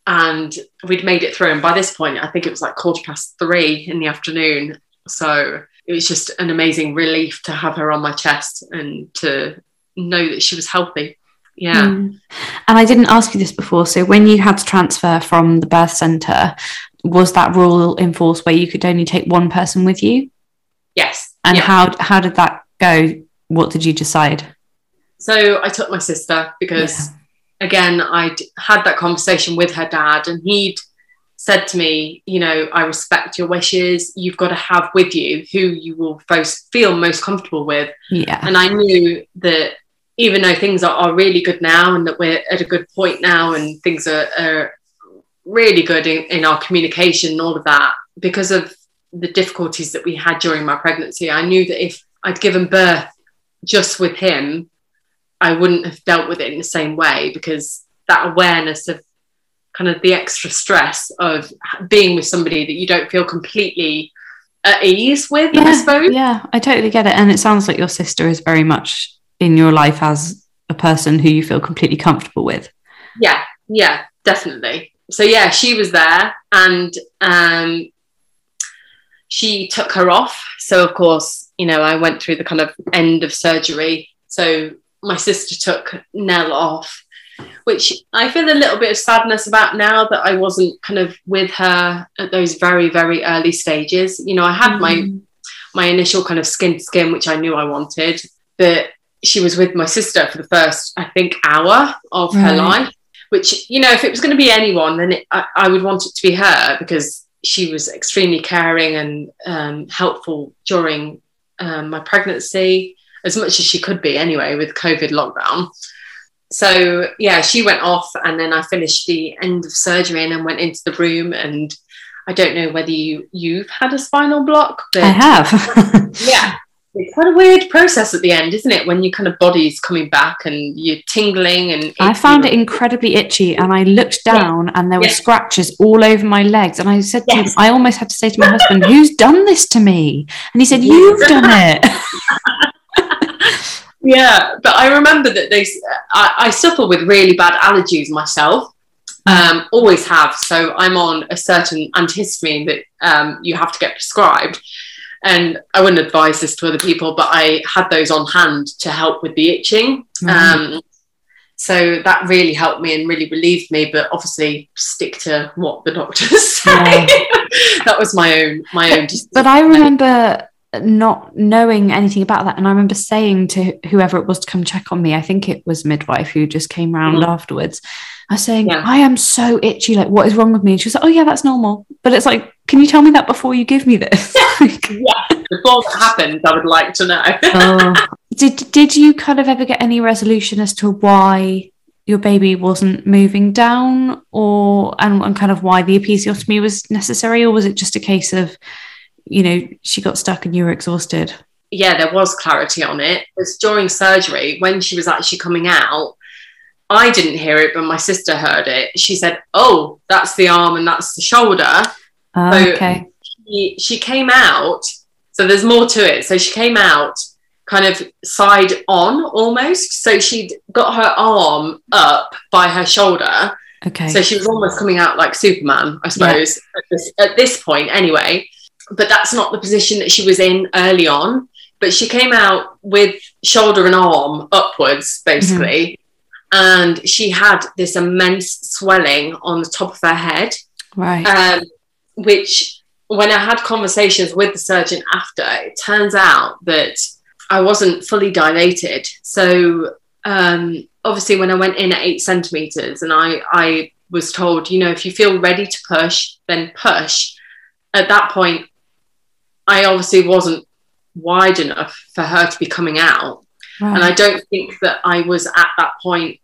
and we'd made it through. And by this point, I think it was like 3:15 in the afternoon. So it was just an amazing relief to have her on my chest and to know that she was healthy. Yeah. And I didn't ask you this before. So when you had to transfer from the birth centre, was that rule in force where you could only take one person with you? Yes. And how did that go? What did you decide? So I took my sister because, again, I'd had that conversation with her dad, and he'd said to me, you know, I respect your wishes. You've got to have with you who you will feel most comfortable with. Yeah. And I knew that even though things are really good now, and that we're at a good point now, and things are really good in our communication and all of that, because of the difficulties that we had during my pregnancy, I knew that if I'd given birth just with him, I wouldn't have dealt with it in the same way, because that awareness of kind of the extra stress of being with somebody that you don't feel completely at ease with, I suppose. Yeah, I totally get it. And it sounds like your sister is very much in your life as a person who you feel completely comfortable with. Yeah, definitely. So yeah, she was there, and she took her off. So of course, you know, I went through the kind of end of surgery. So my sister took Nell off, which I feel a little bit of sadness about now that I wasn't kind of with her at those very, very early stages. You know, I had my initial kind of skin to skin, which I knew I wanted, but she was with my sister for the first, I think, hour of her life, which, you know, if it was going to be anyone, then I would want it to be her, because she was extremely caring and helpful during my pregnancy, as much as she could be anyway with COVID lockdown. So yeah, she went off, and then I finished the end of surgery and then went into the room. And I don't know whether you've had a spinal block, but I have. Yeah, it's quite a weird process at the end, isn't it, when your kind of body's coming back and you're tingling. And I found it incredibly itchy, and I looked down and there were scratches all over my legs, and I said to him, I almost had to say to my husband, who's done this to me? And he said, you've done it. Yeah, but I remember that I suffer with really bad allergies myself, always have. So I'm on a certain antihistamine that you have to get prescribed. And I wouldn't advise this to other people, but I had those on hand to help with the itching. So that really helped me and really relieved me, but obviously stick to what the doctors say. Yeah. That was my own decision. But I remember not knowing anything about that, and I remember saying to whoever it was to come check on me, I think it was midwife who just came round afterwards, I was saying, I am so itchy, like what is wrong with me? And she was like, oh yeah, that's normal. But it's like, can you tell me that before you give me this? Before that happens, I would like to know. Did you kind of ever get any resolution as to why your baby wasn't moving down, or and kind of why the episiotomy was necessary, or was it just a case of, you know, she got stuck and you were exhausted? Yeah, there was clarity on it. It was during surgery, when she was actually coming out. I didn't hear it, but my sister heard it. She said, oh, that's the arm and that's the shoulder. Okay. She came out, so there's more to it. So she came out kind of side on almost. So she'd got her arm up by her shoulder. Okay. So she was almost coming out like Superman, I suppose, at this point anyway. But that's not the position that she was in early on. But she came out with shoulder and arm upwards, basically. And she had this immense swelling on the top of her head. Right. Which, when I had conversations with the surgeon after, it turns out that I wasn't fully dilated. So obviously when I went in at 8 centimetres, and I was told, you know, if you feel ready to push, then push. At that point, I obviously wasn't wide enough for her to be coming out. Right. And I don't think that I was at that point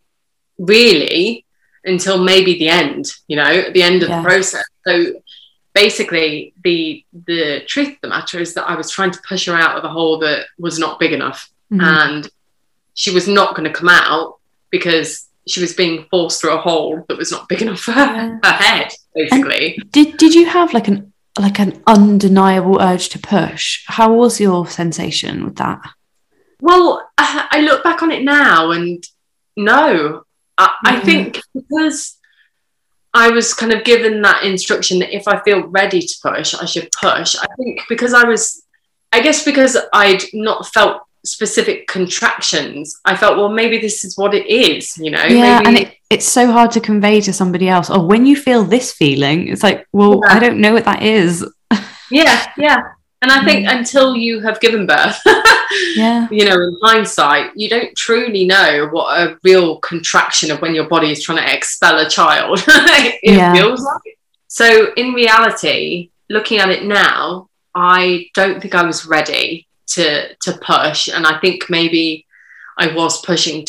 really until maybe the end, you know, at the end of the process. So basically the truth of the matter is that I was trying to push her out of a hole that was not big enough. And she was not going to come out because she was being forced through a hole that was not big enough for her head, basically. And did you have like an undeniable urge to push? How was your sensation with that? Well, I look back on it now, and no, I think because I was kind of given that instruction that if I feel ready to push, I should push. I think because I'd not felt specific contractions, I felt, well, maybe this is what it is, you know. Yeah, maybe... and it's so hard to convey to somebody else. Oh, when you feel this feeling, it's like, well, I don't know what that is. Yeah. And I think until you have given birth, you know, in hindsight, you don't truly know what a real contraction of when your body is trying to expel a child feels like. So in reality, looking at it now, I don't think I was ready to push. And I think maybe I was pushing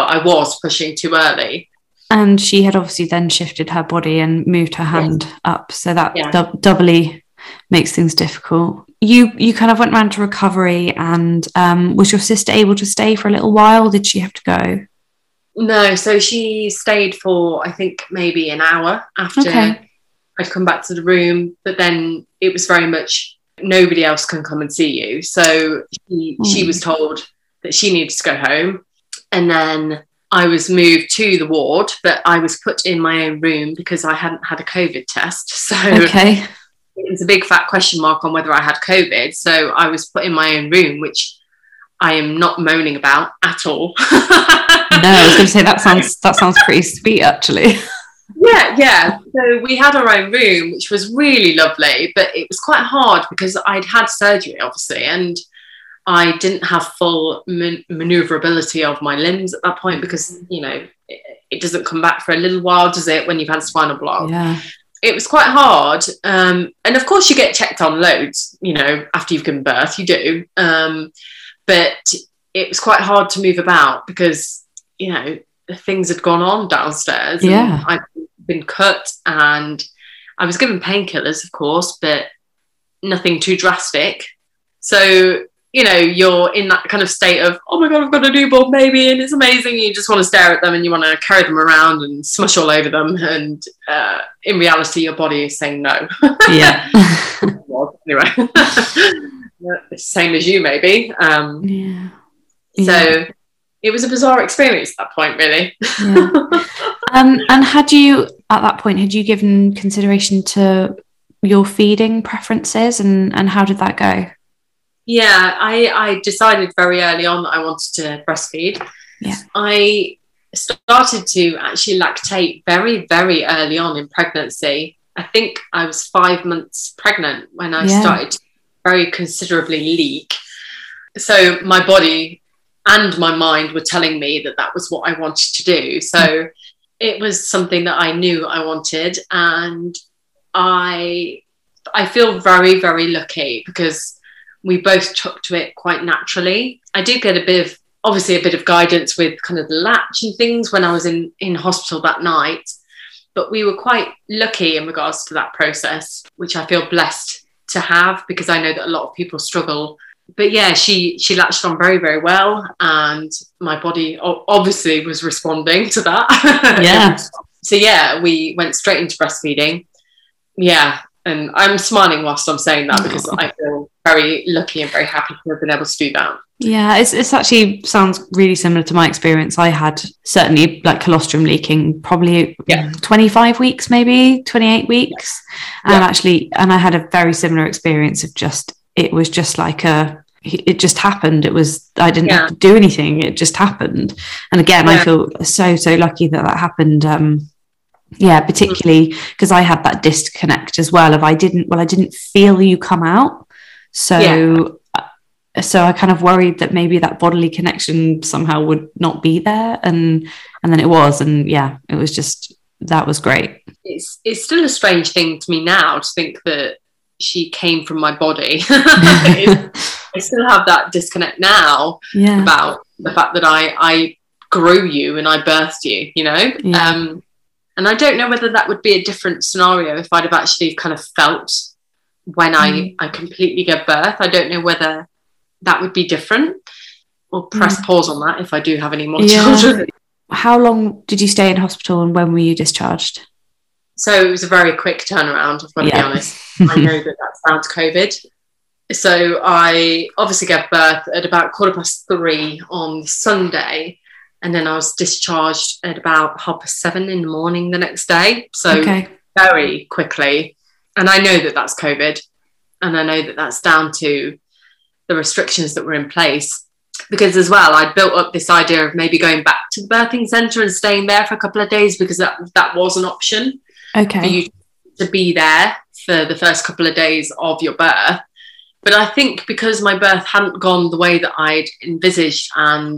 too early. And she had obviously then shifted her body and moved her hand up. So that doubly makes things difficult. You kind of went around to recovery, and was your sister able to stay for a little while? Did she have to go? No, so she stayed for, I think, maybe an hour after I'd come back to the room. But then it was very much, nobody else can come and see you. So she was told that she needed to go home. And then I was moved to the ward, but I was put in my own room because I hadn't had a COVID test. So it was a big fat question mark on whether I had COVID. So I was put in my own room, which I am not moaning about at all. No, I was going to say that sounds pretty sweet, actually. Yeah. So we had our own room, which was really lovely, but it was quite hard because I'd had surgery, obviously, and I didn't have full maneuverability of my limbs at that point because, you know, it doesn't come back for a little while, does it, when you've had spinal block? Yeah. It was quite hard. And of course you get checked on loads, you know, after you've given birth, you do. But it was quite hard to move about because, you know, things had gone on downstairs. Yeah. And I'd been cut and I was given painkillers, of course, but nothing too drastic. So, you know, you're in that kind of state of, oh my God, I've got a newborn baby and it's amazing. You just want to stare at them and you want to carry them around and smush all over them. And in reality, your body is saying no. Yeah. Well, anyway, same as you, maybe. So it was a bizarre experience at that point, really. And had you given consideration to your feeding preferences and how did that go? Yeah, I decided very early on that I wanted to breastfeed. Yeah. I started to actually lactate very, very early on in pregnancy. I think I was 5 months pregnant when I started to very considerably leak. So my body and my mind were telling me that was what I wanted to do. So it was something that I knew I wanted. And I feel very, very lucky because we both took to it quite naturally. I did get a bit of guidance with kind of the latch and things when I was in hospital that night, but we were quite lucky in regards to that process, which I feel blessed to have because I know that a lot of people struggle. But yeah, she latched on very, very well, and my body obviously was responding to that. Yeah. So yeah, we went straight into breastfeeding. Yeah. And I'm smiling whilst I'm saying that because I feel very lucky and very happy to have been able to do that. Yeah, it's actually sounds really similar to my experience. I had certainly like colostrum leaking probably 25 weeks, maybe 28 weeks. And and I had a very similar experience of it was just like it just happened. I didn't have to do anything. It just happened. And again, I feel so lucky that happened. Particularly because I had that disconnect as well of I didn't feel you come out. So I kind of worried that maybe that bodily connection somehow would not be there. And then it was, and it was just, that was great. It's still a strange thing to me now to think that she came from my body. I still have that disconnect now about the fact that I grew you and I birthed you, you know? And I don't know whether that would be a different scenario if I'd have actually kind of felt when I completely gave birth. I don't know whether that would be different. We'll press pause on that if I do have any more children. How long did you stay in hospital and when were you discharged? So it was a very quick turnaround, I've got to be honest. I know that's down to COVID. So I obviously gave birth at about 3:15 on Sunday. And then I was discharged at about 7:30 in the morning the next day. So very quickly. And I know that that's COVID. And I know that that's down to the restrictions that were in place. Because as well, I'd built up this idea of maybe going back to the birthing centre and staying there for a couple of days, because that was an option for you to be there for the first couple of days of your birth. But I think because my birth hadn't gone the way that I'd envisaged, and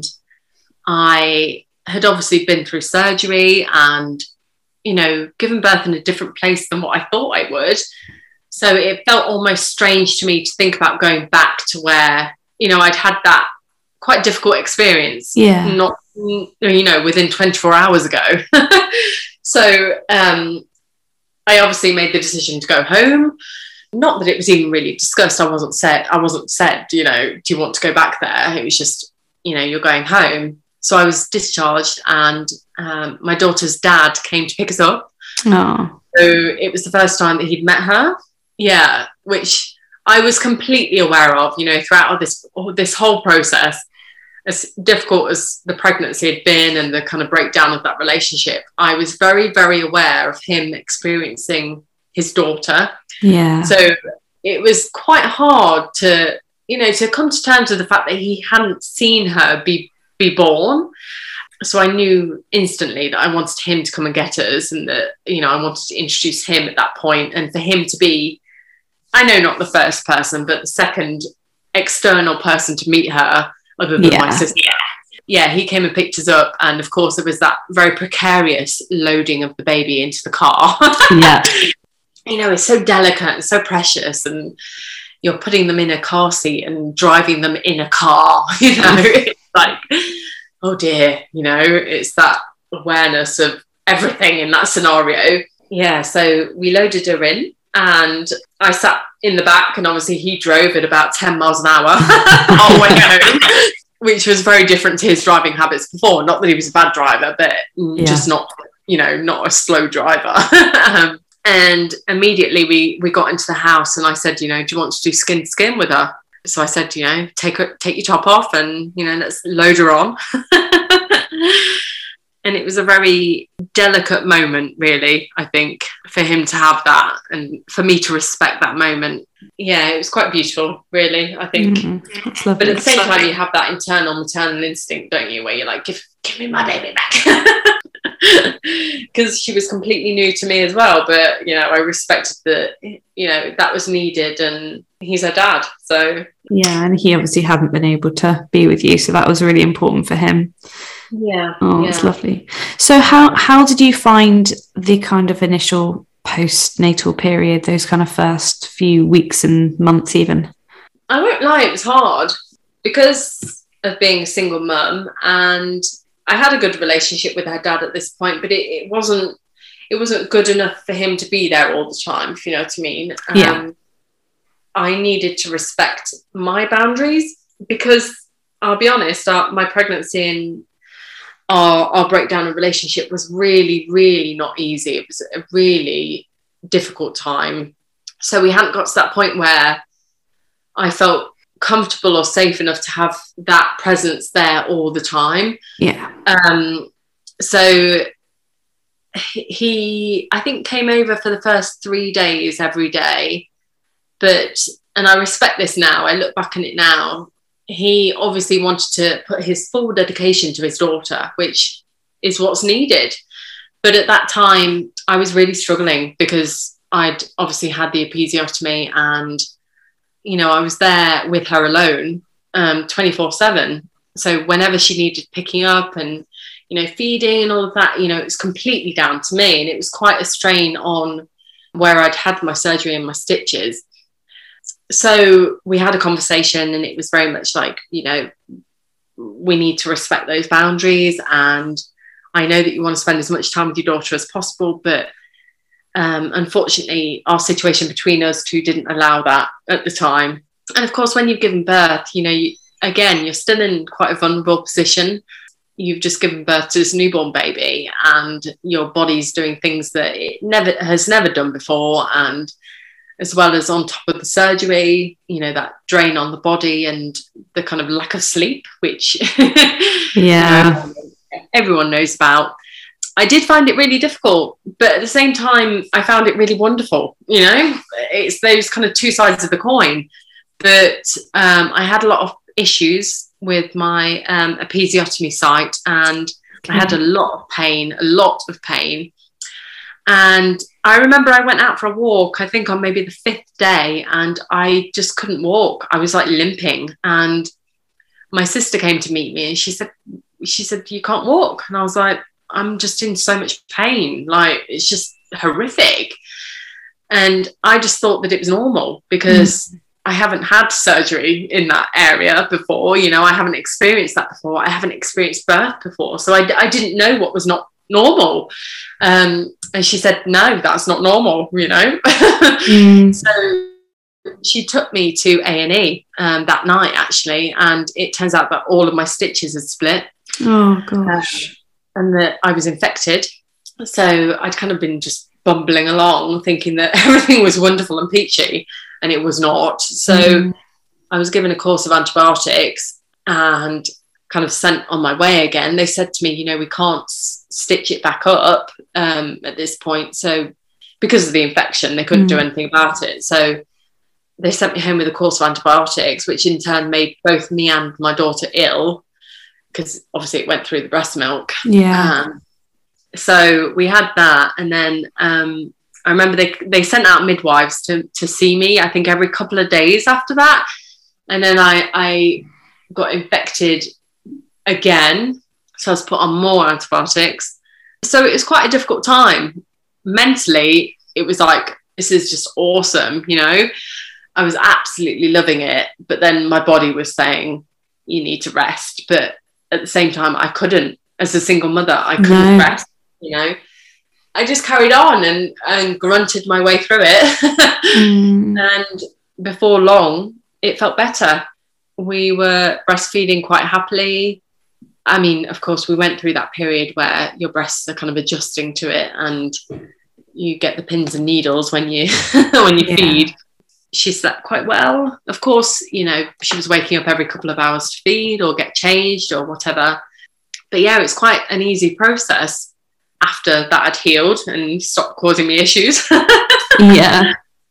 I had obviously been through surgery and, you know, given birth in a different place than what I thought I would. So it felt almost strange to me to think about going back to where, you know, I'd had that quite difficult experience. Yeah. Not, you know, within 24 hours ago. So I obviously made the decision to go home. Not that it was even really discussed. I wasn't said, you know, do you want to go back there? It was just, you know, you're going home. So I was discharged, and my daughter's dad came to pick us up. Oh. So it was the first time that he'd met her. Yeah, which I was completely aware of, you know, throughout this whole process. As difficult as the pregnancy had been and the kind of breakdown of that relationship, I was very, very aware of him experiencing his daughter. Yeah. So it was quite hard to, you know, to come to terms with the fact that he hadn't seen her be born. So I knew instantly that I wanted him to come and get us, and that, you know, I wanted to introduce him at that point, and for him to be, I know, not the first person, but the second external person to meet her other than my sister. Yeah, he came and picked us up, and of course there was that very precarious loading of the baby into the car. Yeah. You know, it's so delicate and so precious, and you're putting them in a car seat and driving them in a car, you know. It's like, oh dear, you know, it's that awareness of everything in that scenario. Yeah, so we loaded her in, and I sat in the back, and obviously he drove at about 10 miles an hour all the way home, which was very different to his driving habits before. Not that he was a bad driver, but just not, you know, not a slow driver. And immediately we got into the house, and I said, you know, do you want to do skin to skin with her? So I said, you know, take your top off, and, you know, let's load her on. And it was a very delicate moment, really, I think, for him to have that, and for me to respect that moment. Yeah, it was quite beautiful, really, I think. That's lovely. But at the same time, you have that internal maternal instinct, don't you, where you're like, give me my baby back. Because she was completely new to me as well. But, you know, I respected that, you know, that was needed, and he's her dad, so... Yeah, and he obviously hadn't been able to be with you, so that was really important for him. Yeah. Oh, it's lovely. So how did you find the kind of initial postnatal period, those kind of first few weeks and months even? I won't lie, it was hard because of being a single mum, and I had a good relationship with her dad at this point, but it wasn't good enough for him to be there all the time, if you know what I mean. I needed to respect my boundaries, because I'll be honest, my pregnancy and our breakdown of relationship was really, really not easy. It was a really difficult time. So we hadn't got to that point where I felt comfortable or safe enough to have that presence there all the time. Yeah. So he, I think, came over for the first 3 days every day. And I respect this now, I look back on it now, he obviously wanted to put his full dedication to his daughter, which is what's needed. But at that time, I was really struggling because I'd obviously had the episiotomy, and, you know, I was there with her alone 24/7. So whenever she needed picking up and, you know, feeding and all of that, you know, it was completely down to me. And it was quite a strain on where I'd had my surgery and my stitches. So we had a conversation, and it was very much like, you know, we need to respect those boundaries, and I know that you want to spend as much time with your daughter as possible, but unfortunately our situation between us two didn't allow that at the time. And of course, when you've given birth, you know, you're still in quite a vulnerable position. You've just given birth to this newborn baby, and your body's doing things that it has never done before, and as well as on top of the surgery, you know, that drain on the body and the kind of lack of sleep, which everyone knows about. I did find it really difficult, but at the same time, I found it really wonderful. You know, it's those kind of two sides of the coin. But I had a lot of issues with my episiotomy site, and I had a lot of pain. And I remember I went out for a walk, I think on maybe the 5th day, and I just couldn't walk. I was like limping. And my sister came to meet me, and she said, you can't walk. And I was like, I'm just in so much pain. Like, it's just horrific. And I just thought that it was normal because I haven't had surgery in that area before. You know, I haven't experienced that before. I haven't experienced birth before. So I didn't know what was not normal. And she said, no, that's not normal, you know. So she took me to A&E that night, actually. And it turns out that all of my stitches had split. Oh, gosh. And that I was infected. So I'd kind of been just bumbling along thinking that everything was wonderful and peachy, and it was not. So I was given a course of antibiotics and kind of sent on my way again. They said to me, you know, we can't stitch it back up at this point. So because of the infection, they couldn't do anything about it. So they sent me home with a course of antibiotics, which in turn made both me and my daughter ill, because obviously it went through the breast milk. Yeah. So we had that. And then I remember they sent out midwives to see me, I think every couple of days after that. And then I got infected again. So I was put on more antibiotics. So it was quite a difficult time. Mentally, it was like, this is just awesome, you know. I was absolutely loving it. But then my body was saying, you need to rest. But at the same time, I couldn't. As a single mother, I couldn't rest, you know. I just carried on and grunted my way through it. And before long, it felt better. We were breastfeeding quite happily. I mean, of course, we went through that period where your breasts are kind of adjusting to it, and you get the pins and needles when you feed. She slept quite well. Of course, you know, she was waking up every couple of hours to feed or get changed or whatever. But yeah, it's quite an easy process after that had healed and stopped causing me issues. Yeah.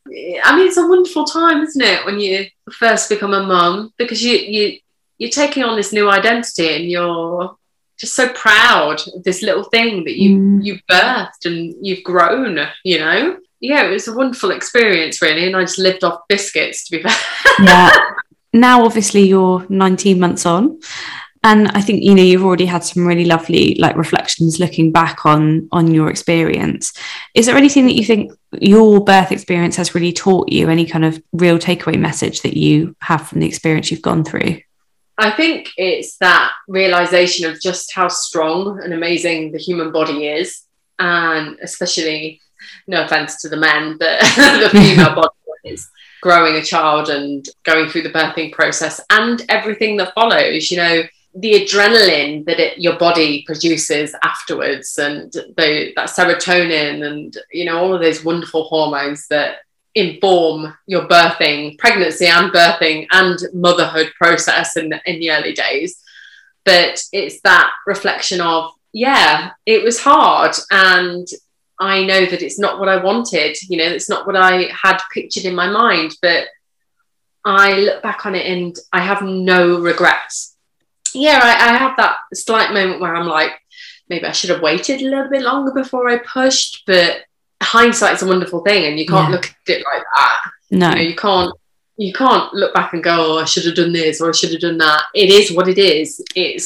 I mean, it's a wonderful time, isn't it, when you first become a mum, because you're taking on this new identity and you're just so proud of this little thing that you birthed and you've grown, you know. Yeah, it was a wonderful experience, really, and I just lived off biscuits, to be fair. Yeah. Now, obviously, you're 19 months on, and I think, you know, you've already had some really lovely, like, reflections looking back on your experience. Is there anything that you think your birth experience has really taught you, any kind of real takeaway message that you have from the experience you've gone through? I think it's that realization of just how strong and amazing the human body is, and especially, no offense to the men, but the female body is growing a child and going through the birthing process and everything that follows, you know, the adrenaline that your body produces afterwards, and that serotonin, and, you know, all of those wonderful hormones that inform your birthing, pregnancy and birthing and motherhood process in the early days. But it's that reflection of, yeah, it was hard, and I know that it's not what I wanted, you know, it's not what I had pictured in my mind, but I look back on it and I have no regrets. Yeah, I have that slight moment where I'm like, maybe I should have waited a little bit longer before I pushed, but hindsight's a wonderful thing, and you can't look at it like that. No. You know, you can't look back and go, oh, I should have done this or I should have done that. It is what it is.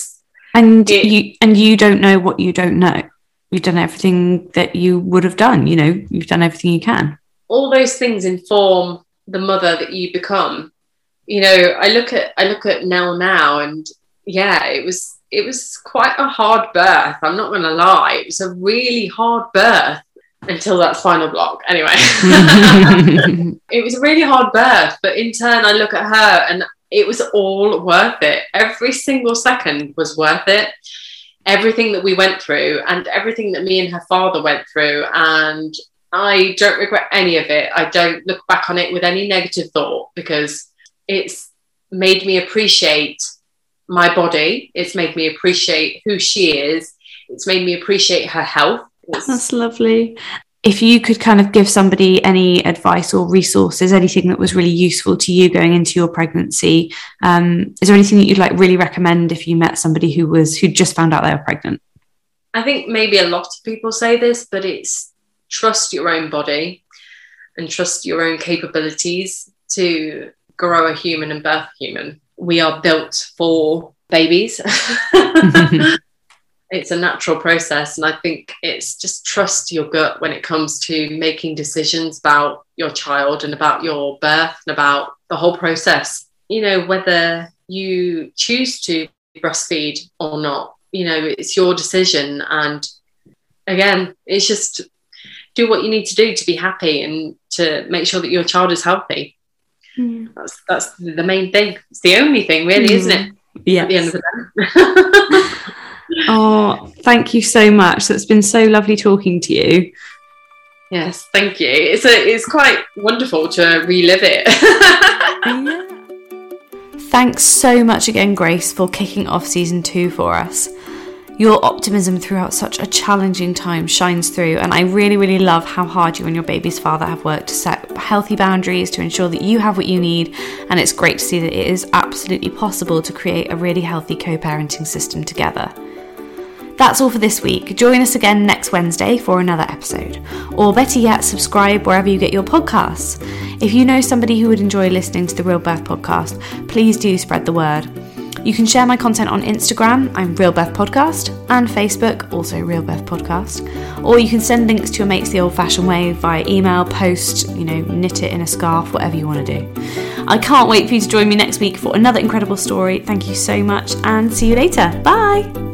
You don't know what you don't know. You've done everything that you would have done, you know, you've done everything you can. All those things inform the mother that you become. You know, I look at Nell now, and yeah, it was quite a hard birth. I'm not going to lie. It was a really hard birth until that spinal block. Anyway, it was a really hard birth, but in turn, I look at her and it was all worth it. Every single second was worth it. Everything that we went through and everything that me and her father went through, and I don't regret any of it. I don't look back on it with any negative thought, because it's made me appreciate my body. It's made me appreciate who she is. It's made me appreciate her health. That's lovely. If you could kind of give somebody any advice or resources, anything that was really useful to you going into your pregnancy, is there anything that you'd like really recommend if you met somebody who just found out they were pregnant? I think maybe a lot of people say this, but it's trust your own body and trust your own capabilities to grow a human and birth a human. We are built for babies. It's a natural process. And I think it's just trust your gut when it comes to making decisions about your child and about your birth and about the whole process. You know, whether you choose to breastfeed or not, you know, it's your decision. And again, it's just do what you need to do to be happy and to make sure that your child is healthy. That's the main thing. It's the only thing, really, isn't it? Yeah. At the end of the day. Oh, thank you so much. So it's been so lovely talking to you. Yes, thank you. It's quite wonderful to relive it. Thanks so much again, Grace, for kicking off season 2 for us. Your optimism throughout such a challenging time shines through, and I really, really love how hard you and your baby's father have worked to set healthy boundaries to ensure that you have what you need, and it's great to see that it is absolutely possible to create a really healthy co-parenting system together. That's all for this week. Join us again next Wednesday for another episode. Or better yet, subscribe wherever you get your podcasts. If you know somebody who would enjoy listening to the Real Birth Podcast, please do spread the word. You can share my content on Instagram, I'm Real Birth Podcast, and Facebook, also Real Birth Podcast. Or you can send links to your mates the old-fashioned way via email, post, knit it in a scarf, whatever you want to do. I can't wait for you to join me next week for another incredible story. Thank you so much, and see you later. Bye!